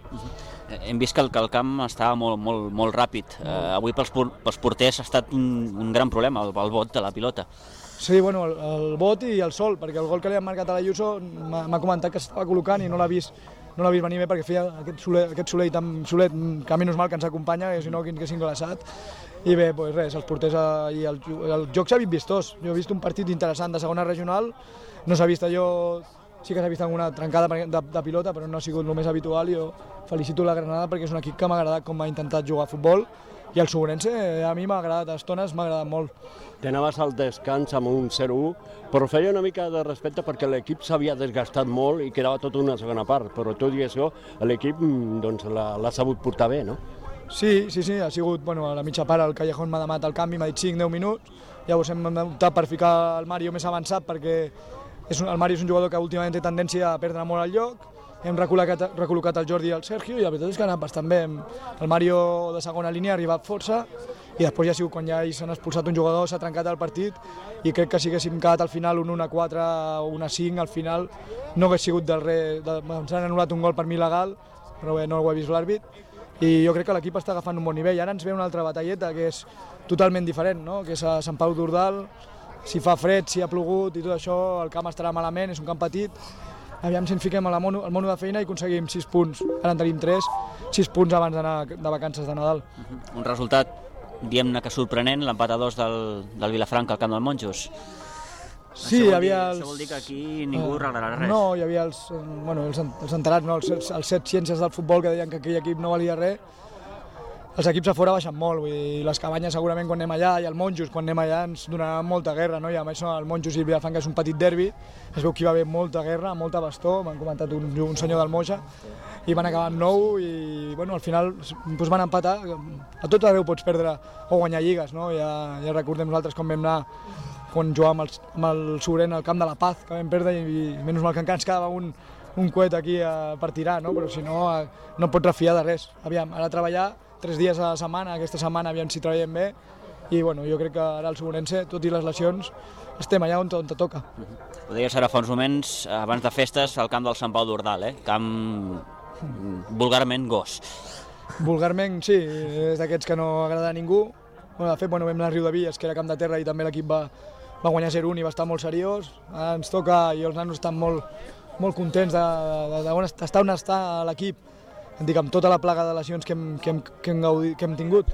Hem vist que el, que el camp estava molt, molt, molt ràpid. Uh, avui pels, pels porters ha estat un, un gran problema, el, el bot de la pilota. Sí, bueno, el, el bot i el sol, perquè el gol que li han marcat a l'Ayuso m'ha comentat que s'estava col·locant i no l'ha vist, no l'ha vist venir bé perquè feia aquest solet, aquest solet, tan solet que a menys mal que ens acompanya, que si no que s'ha glaçat. I bé, doncs res, els porters i el, el joc s'ha vist vistós. Jo he vist un partit interessant de segona regional, no s'ha vist allò, sí que s'ha vist alguna trencada de, de pilota, però no ha sigut el més habitual. Jo felicito la Granada perquè és un equip que m'ha agradat com ha intentat jugar a futbol, i el Sobrense a mi m'ha agradat, a estones m'ha agradat molt. T'anaves al descans amb un zero u, però feia una mica de respecte perquè l'equip s'havia desgastat molt i quedava tota una segona part, però tot i això l'equip doncs, l'ha sabut portar bé, no? Sí, sí, sí, ha sigut, bueno, a la mitja part el Callejón m'ha demanat el canvi, m'ha dit cinc deu minuts, llavors hem optat per ficar el Mario més avançat perquè és un, el Mario és un jugador que últimament té tendència a perdre molt el lloc, hem recol·locat, recol·locat el Jordi i el Sergio i la veritat és que ha anat bastant bé. El Mario de segona línia ha arribat força i després ja ha sigut quan ja s'han expulsat un jugador, s'ha trencat el partit i crec que si haguéssim quedat al final un un a quatre o un a cinc, al final no hagués sigut del res, de, ens han anul·lat un gol per mi legal, però bé, no ho ha vist l'àrbit. I jo crec que l'equip està agafant un bon nivell. Ara ens ve una altra batalleta que és totalment diferent, no? Que és a Sant Pau d'Ordal, si fa fred, si ha plogut i tot això, el camp estarà malament, és un camp petit. Aviam si ens fiquem al mono, mono de feina i aconseguim sis punts. Ara en tenim tres, sis punts abans d'anar de vacances de Nadal. Un resultat, diguem-ne que sorprenent, l'empat a dos del, del Vilafranca al camp del Monjos. Sí, hi havia els... Això vol dir que aquí ningú arreglarà res. No, hi havia els, bueno, els, els enterats, no, els, els set ciències del futbol que deien que aquell equip no valia res. Els equips a fora baixen molt, vull dir, les cabanyes segurament quan anem allà i el Monjos quan anem allà ens donaran molta guerra, no? I a més el Monjos i el Vilafranca és un petit derbi, es veu que hi va haver molta guerra, molta bastó, m'han comentat un, un senyor del Moja, i van acabar amb nou i bueno, al final doncs van empatar. A tot arreu pots perdre o guanyar lligues, no? Ja, ja recordem nosaltres com vam anar quan jugàvem amb el, amb el Sobren al Camp de la Paz, que vam perdre i, i menys mal que encara ens quedava un, un coet aquí a, per tirar, no? Però si no, a, no et pots refiar de res. Aviam, ara treballar tres dies a la setmana, aquesta setmana aviam si treballem bé, i bueno, jo crec que ara el Sobrense, tot i les lesions, estem allà on, on te toca. Ho deies ara fa uns moments, abans de festes, al camp del Sant Pau d'Ordal, eh? Camp vulgarment gos. Vulgarment, sí, és d'aquests que no agrada a ningú. Bueno, de fet, bueno, vam anar a Riu de Vies, que era camp de terra, i també l'equip va, va guanyar zero un i va estar molt seriós. Ara ens toca, i els nanos estan molt, molt contents de, de, de on està on està l'equip, amb tota la plaga de lesions que hem, que hem, que hem, gaudit, que hem tingut.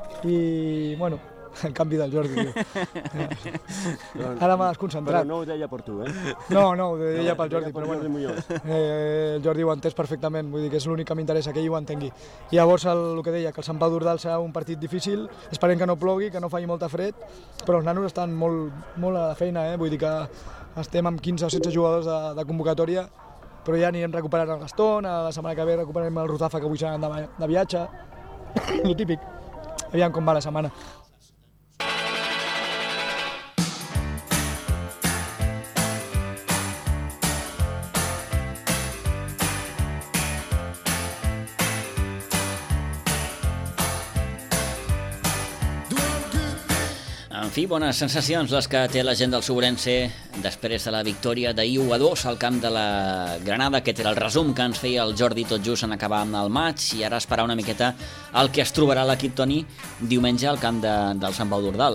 I, bueno, el canvi del Jordi, tio. Ara m'ha desconcentrat. Però no ho deia per tu, eh? No, no, ho deia pel Jordi, però bueno, eh, el Jordi ho ha entès perfectament, vull dir que és l'únic que m'interessa, que ell ho entengui. I llavors el, el que deia, que el Sant Pau d'Ordal serà un partit difícil, esperem que no plogui, que no faci molta fred, però els nanos estan molt, molt a la feina, eh? Vull dir que estem amb quinze o setze jugadors de, de convocatòria, però ja anirem recuperant el Gastón, a la setmana que ve recuperarem el Ruzafa, que avui seran de, de viatge, el típic. Aviam com va la setmana. Doing good. fi, bones sensacions les que té la gent del Sobrense després de la victòria d'ahir u a dos al camp de la Granada. Aquest era el resum que ens feia el Jordi tot just en acabar amb el maig, i ara esperar una miqueta el que es trobarà l'equip, Toni, diumenge al camp de, del Sant Pau d'Ordal.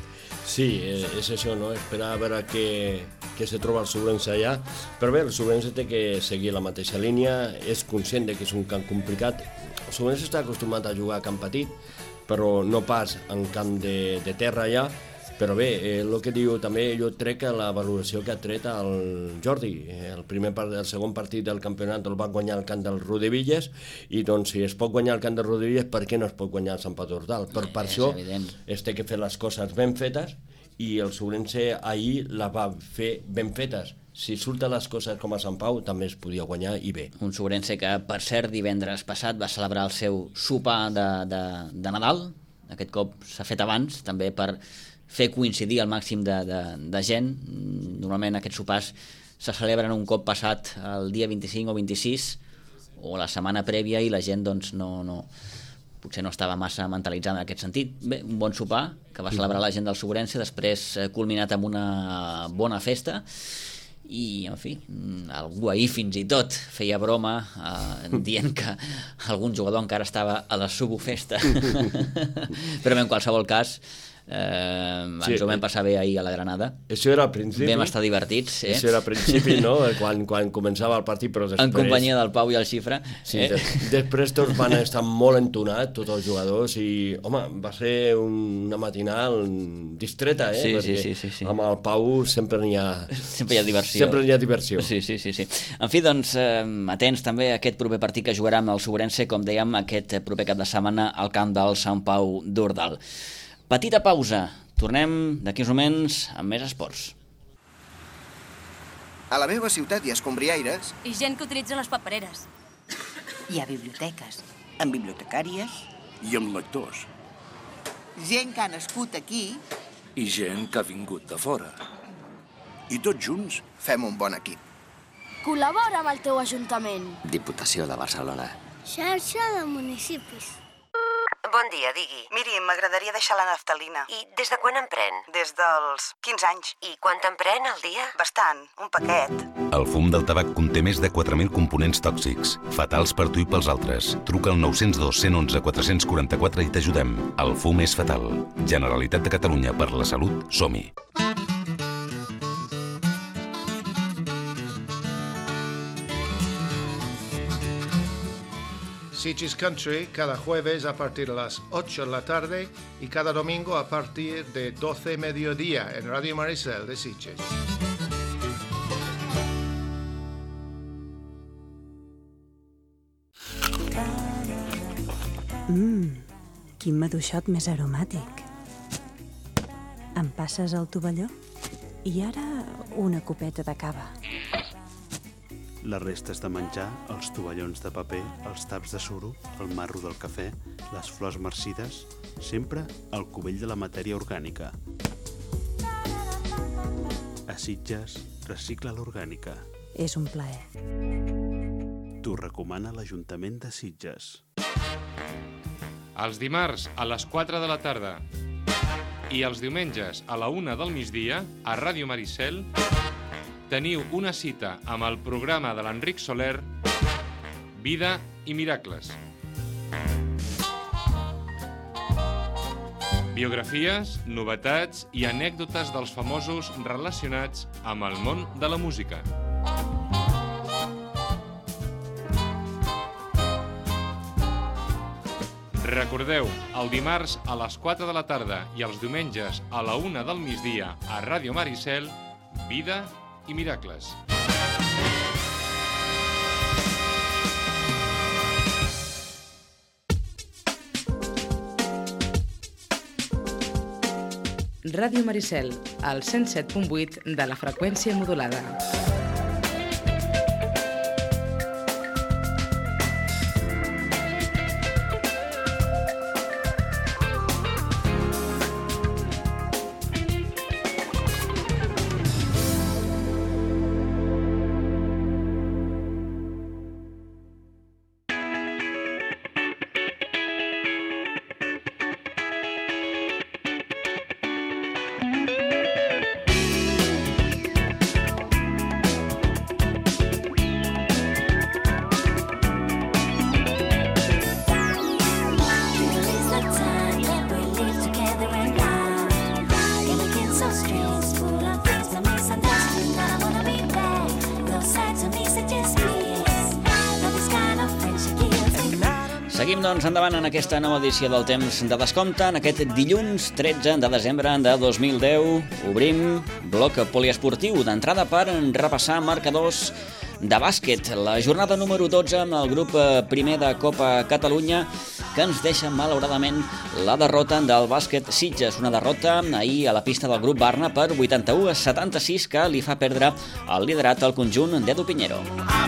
Sí, és això, no? Esperar a veure què, què se troba el Sobrense allà. Però bé, el Sobrense té que seguir la mateixa línia, és conscient de que és un camp complicat. El Sobrense està acostumat a jugar a camp petit, però no pas en camp de, de terra allà. Però bé, eh, el que diu també, jo trec la valoració que ha tret el Jordi. Eh, el, primer part, el segon partit del campionat el va guanyar el camp del Rodevilles, i doncs si es pot guanyar el camp del Rodevilles, per què no es pot guanyar el Sant Pau d'Ordal? Per, per això es té que fer les coses ben fetes, i el Sobrense ahir la va fer ben fetes. Si surten les coses com a Sant Pau, també es podia guanyar, i bé. Un Sobrense que, per cert, divendres passat va celebrar el seu sopar de, de, de Nadal. Aquest cop s'ha fet abans, també per fer coincidir el màxim de, de, de gent. Normalment aquests sopars se celebren un cop passat el dia vint-i-cinc o vint-i-sis, o la setmana prèvia, i la gent doncs no... no potser no estava massa mentalitzada en aquest sentit. Bé, un bon sopar que va celebrar la gent del Sobrense, després culminat amb una bona festa, i, en fi, algú ahir fins i tot feia broma eh, dient que algun jugador encara estava a la subofesta. Però en qualsevol cas, eh, ens sí, ho vam passar bé ahir a la Granada. Això era al principi. Vam estar divertits. Eh? Això era al principi, no? Quan, quan començava el partit, però després... En companyia del Pau i el Xifra. Sí, eh? Després tots van estar molt entonats, tots els jugadors, i, home, va ser una matinal distreta, eh? Sí, Perquè sí, sí, sí. amb el Pau sempre n'hi ha... Sempre hi ha diversió. Sempre hi ha diversió. Sí, sí, sí, sí. En fi, doncs, eh, atents també a aquest proper partit que jugarà amb el Sobrense, com dèiem, aquest proper cap de setmana al camp del Sant Pau d'Ordal. Petita pausa. Tornem d'aquí uns moments amb més esports. A la meva ciutat hi ha escombriaires. I gent que utilitza les papereres. Hi ha biblioteques. Amb bibliotecàries. I amb lectors. Gent que ha nascut aquí. I gent que ha vingut de fora. I tots junts fem un bon equip. Col·labora amb el teu ajuntament. Diputació de Barcelona. Xarxa de municipis. Bon dia, digui. Miri, m'agradaria deixar la naftalina. I des de quan en pren? Des dels quinze anys. I quant en pren al dia? Bastant, un paquet. El fum del tabac conté més de quatre mil components tòxics, fatals per tu i pels altres. Truca al nou zero dos, un u un, quatre quatre quatre i t'ajudem. El fum és fatal. Generalitat de Catalunya, per la salut, som-hi. Sitges Country cada jueves a partir de las ocho de la tarde y cada domingo a partir de doce mediodía en Radio Maricel de Sitges. Mmm, quin maduixot més aromàtic. Em passes el tovalló? I ara una copeta de cava. Les restes de menjar, els tovallons de paper, els taps de suro, el marro del cafè, les flors marcides, sempre al cubell de la matèria orgànica. A Sitges, recicla l'orgànica. És un plaer. T'ho recomana l'Ajuntament de Sitges. Els dimarts a les quatre de la tarda i els diumenges a la una del migdia a Ràdio Maricel teniu una cita amb el programa de l'Enric Soler, Vida i Miracles. Biografies, novetats i anècdotes dels famosos relacionats amb el món de la música. Recordeu, el dimarts a les quatre de la tarda i els diumenges a la una del migdia a Ràdio Maricel, Vida i Miracles. Ràdio Maricel, al cent set punt vuit de la freqüència modulada. seguim doncs endavant en aquesta nova edició del Temps de Descompte. En aquest dilluns tretze de desembre de dos mil deu obrim bloc poliesportiu d'entrada per repassar marcadors de bàsquet. La jornada número dotze amb el grup primer de Copa Catalunya, que ens deixa malauradament la derrota del bàsquet Sitges. Una derrota ahir a la pista del grup Barna per vuitanta-u a setanta-sis, que li fa perdre el liderat al conjunt d'Edu Piñero.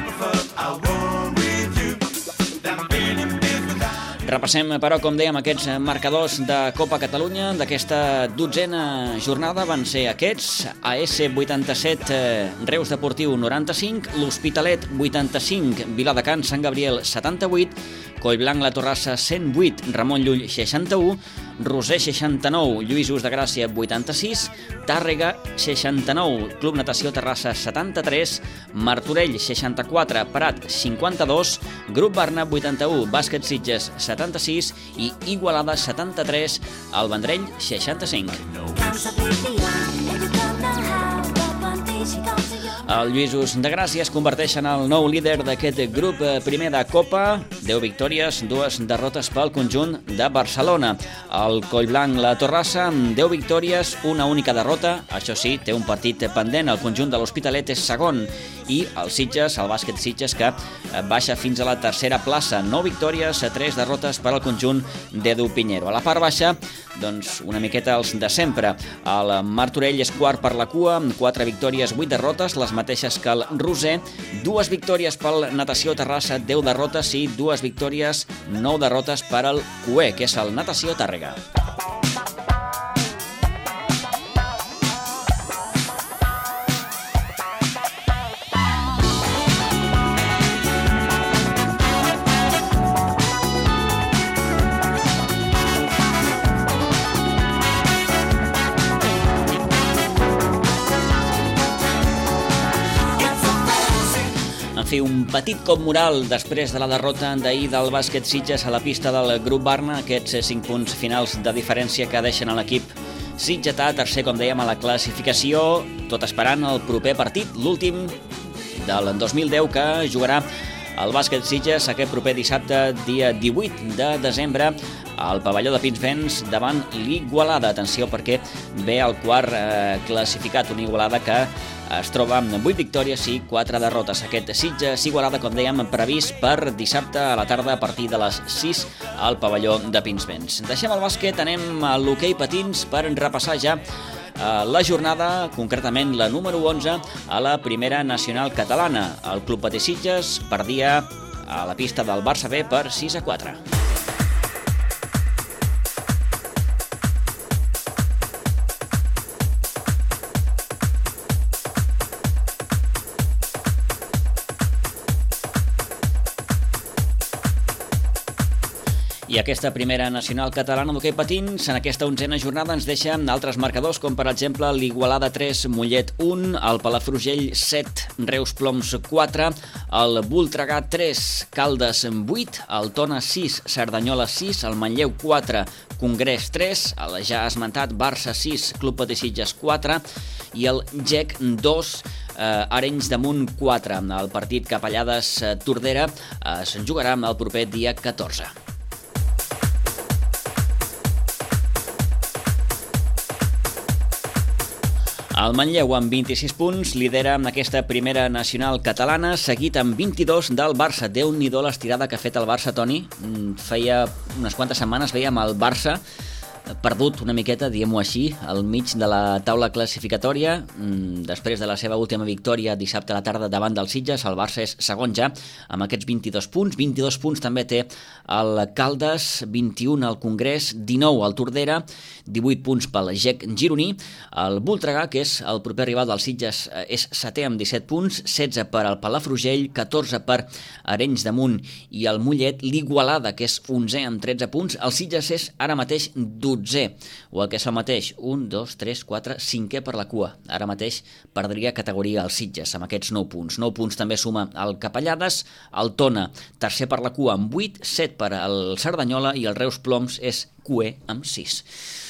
Repassem, però, com dèiem, aquests marcadors de Copa Catalunya d'aquesta dotzena jornada. Van ser aquests: A S vuitanta-set, Reus Deportiu noranta-cinc, l'Hospitalet vuitanta-cinc, Viladecans Sant Gabriel setanta-vuit, Collblanc La Torrassa cent vuit, Ramon Llull seixanta-u, Roser seixanta-nou, Lluïsos de Gràcia vuitanta-sis, Tàrrega seixanta-nou, Club Natació Terrassa setanta-tres, Martorell seixanta-quatre, Prat cinquanta-dos, Grup Barna vuitanta-u, Bàsquet Sitges setanta-sis i Igualada setanta-tres, el Vendrell seixanta-cinc. El Lluïsos de Gràcia es converteix en el nou líder d'aquest grup primer de Copa. deu victòries, dues derrotes pel conjunt de Barcelona. El Collblanc La Torrassa amb deu victòries, una única derrota. Això sí, té un partit pendent. El conjunt de l'Hospitalet és segon. I el Sitges, el bàsquet Sitges, que baixa fins a la tercera plaça. nou victòries, tres derrotes per al conjunt d'Edu Piñero. A la part baixa, doncs, una miqueta els de sempre. El Martorell és quart per la cua, amb quatre victòries, vuit derrotes, les mateixes que el Roser. Dues victòries pel Natació Terrassa, deu derrotes, i dues victòries, nou derrotes per al Cué, que és el Natació Tàrrega. Fer un petit cop moral després de la derrota d'ahir del bàsquet Sitges a la pista del grup Barna, aquests cinc punts finals de diferència que deixen a l'equip sitgetà, tercer, com dèiem, a la classificació, tot esperant el proper partit, l'últim del dos mil deu, que jugarà el bàsquet Sitges aquest proper dissabte, dia divuit de desembre, al pavelló de Pinsbens davant l'Igualada. Atenció, perquè ve el quart eh, classificat, una Igualada que es troba amb vuit victòries i quatre derrotes. Aquest Sitges Igualada, com dèiem, previst per dissabte a la tarda a partir de les sis al pavelló de Pinsbens. Deixem el bàsquet, anem a l'hoquei patins per repassar ja la jornada, concretament la número onze a la primera nacional catalana. El Club Patí Sitges perdia a la pista del Barça B per sis a quatre. I aquesta primera nacional catalana d'hoquei patins en aquesta onzena jornada ens deixa altres marcadors, com per exemple l'Igualada tres, Mollet un, el Palafrugell set, Reus Ploms quatre, el Voltregà tres, Caldes vuit, el Tona sis, Cerdanyola sis, el Manlleu quatre, Congrés tres, el ja esmentat Barça sis, Club Patí Sitges quatre i el G E C dos, eh, Arenys de Munt quatre. El partit Capellades-Tordera es jugarà el proper dia catorze. El Manlleu, amb vint-i-sis punts, lidera en aquesta primera nacional catalana, seguit amb vint-i-dos del Barça. Déu-n'hi-do l'estirada que ha fet el Barça, Toni. Feia unes quantes setmanes veiem el Barça perdut una miqueta, diguem-ho així, al mig de la taula classificatòria. Després de la seva última victòria dissabte a la tarda davant del Sitges, el Barça és segon ja, amb aquests vint-i-dos punts. vint-i-dos punts també té el Caldes, vint-i-un al Congrés, dinou al Tordera, divuit punts pel G E C gironí. El Voltregà, que és el proper rival del Sitges, és setè amb disset punts, setze per al Palafrugell, catorze per Arenys de Munt i el Mollet. L'Igualada, que és onzè amb tretze punts. El Sitges és ara mateix dotzè, o el que és el mateix, un, dos, tres, quatre, cinquè per la cua. Ara mateix perdria categoria el Sitges amb aquests nou punts. nou punts també suma el Capellades, el Tona, tercer per la cua amb vuit, set per al Cerdanyola i el Reus Ploms és cuer amb sis.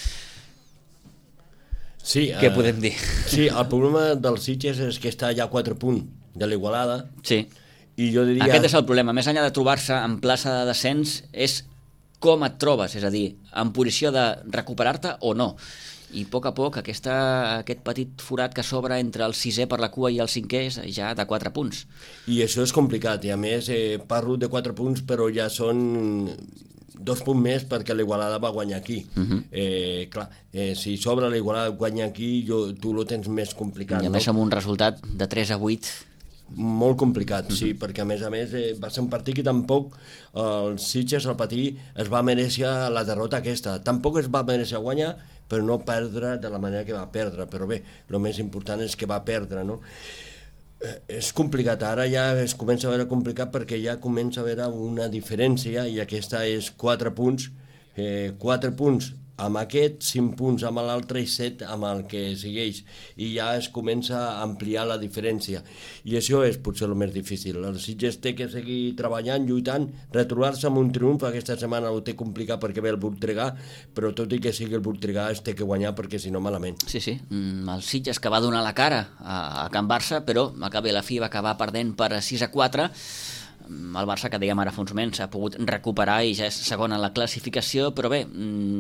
Sí, Què uh, podem dir? Sí, el problema del Sitges és que està ja a quatre punts de l'Igualada. Sí. I jo diria... Aquest és el problema. Més enllà de trobar-se en plaça de descens, és com et trobes, és a dir, en posició de recuperar-te o no. I a poc a poc aquesta, aquest petit forat que s'obre entre el sisè per la cua i el cinquè és ja de quatre punts. I això és complicat, i a més eh, parlo de quatre punts, però ja són dos punts més perquè l'Igualada va guanyar aquí. Uh-huh. eh, clar, eh, si s'obre l'Igualada guanya aquí, jo, tu lo tens més complicat. I a més no? amb un resultat de tres a vuit... Molt complicat, sí, uh-huh. perquè a més a més eh, va ser un partit que tampoc eh, el Sitges, el Patí, es va mereixer la derrota aquesta. Tampoc es va mereixer guanyar, però no perdre de la manera que va perdre. Però bé, el més important és que va perdre, no? Eh, és complicat, ara ja es comença a veure complicat perquè ja comença a veure una diferència i aquesta és quatre punts, eh, quatre punts amb aquest, cinc punts amb l'altre i set amb el que segueix. I ja es comença a ampliar la diferència. I això és potser el més difícil. El Sitges té que seguir treballant, lluitant, retrobar-se amb un triomf. Aquesta setmana ho té complicat perquè ve el Voltregà, però tot i que sigui el Voltregà es té que guanyar perquè si no malament. Sí, sí. El Sitges que va donar la cara a Can Barça, però a cap i a la fi va acabar perdent per sis a quatre. El Barça, que dèiem ara fa uns moments, s'ha pogut recuperar i ja és segon en la classificació, però bé,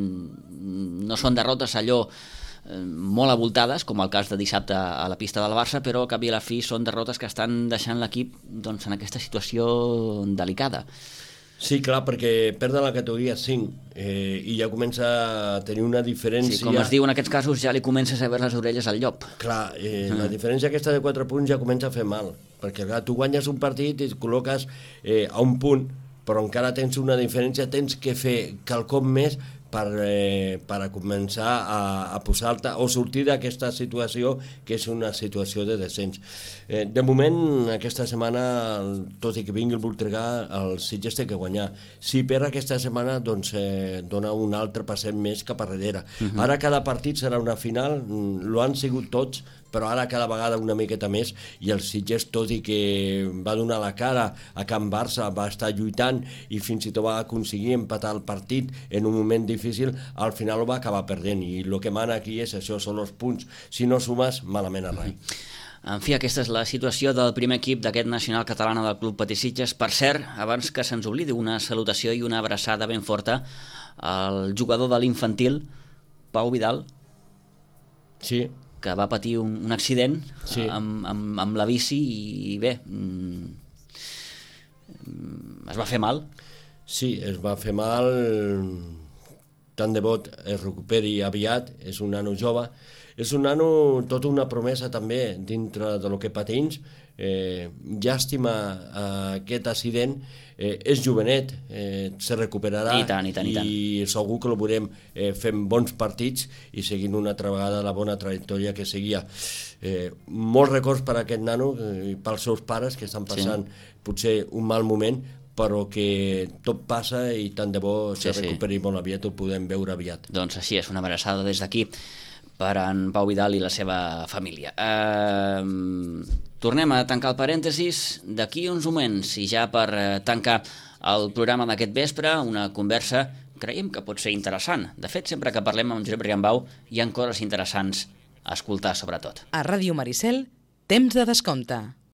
no són derrotes allò molt avoltades, com el cas de dissabte a la pista del Barça, però al cap i a la fi són derrotes que estan deixant l'equip doncs, en aquesta situació delicada. Sí, clar, perquè perd la categoria cinc eh, i ja comença a tenir una diferència... Sí, com es diu en aquests casos, ja li comences a veure les orelles al llop. Clar, eh, mm. la diferència aquesta de quatre punts ja comença a fer mal, perquè clar, tu guanyes un partit i et col·loques eh, a un punt, però encara tens una diferència, tens que fer quelcom més per, eh, per a començar a, a posar-te o sortir d'aquesta situació que és una situació de descens. Eh, de moment, aquesta setmana, tot i que vingui el Voltregà, el Sitges té que guanyar. Si perd aquesta setmana, doncs eh, dona un altre passet més cap a darrere. Uh-huh. Ara cada partit serà una final, lo han sigut tots, però ara cada vegada una miqueta més, i el Sitges, tot i que va donar la cara a Can Barça, va estar lluitant i fins i tot va aconseguir empatar el partit en un moment difícil, al final ho va acabar perdent, i el que mana aquí és això, són els punts. Si no sumes, malament a rai. En fi, aquesta és la situació del primer equip d'aquest nacional catalana del Club Patí Sitges. Per cert, abans que se'ns oblidi, una salutació i una abraçada ben forta al jugador de l'infantil, Pau Vidal. Sí, que va patir un, un accident sí. amb, amb, amb la bici i bé, mm, es va fer mal. Sí, es va fer mal, tant de bo es recuperi aviat, és un nano jove, és un nano tota una promesa també dintre de lo que pateix. Eh, llàstima eh, aquest accident, eh, és jovenet, eh, se recuperarà i, tant, i, tant, i, tant. i segur que el veurem eh, fent bons partits i seguint una altra vegada la bona trajectòria que seguia. Eh, molts records per a aquest nano i eh, pels seus pares que estan passant sí. potser un mal moment, però que tot passa i tant de bo se sí, recuperi sí. molt aviat, ho podem veure aviat. Doncs així és, una abraçada des d'aquí per en Pau Vidal i la seva família. Eh, tornem a tancar el parèntesis d'aquí uns moments i ja per tancar el programa d'aquest vespre, una conversa creiem que pot ser interessant. De fet, sempre que parlem amb Josep Riambau hi ha coses interessants a escoltar, sobretot. A Ràdio Maricel, temps de descompte.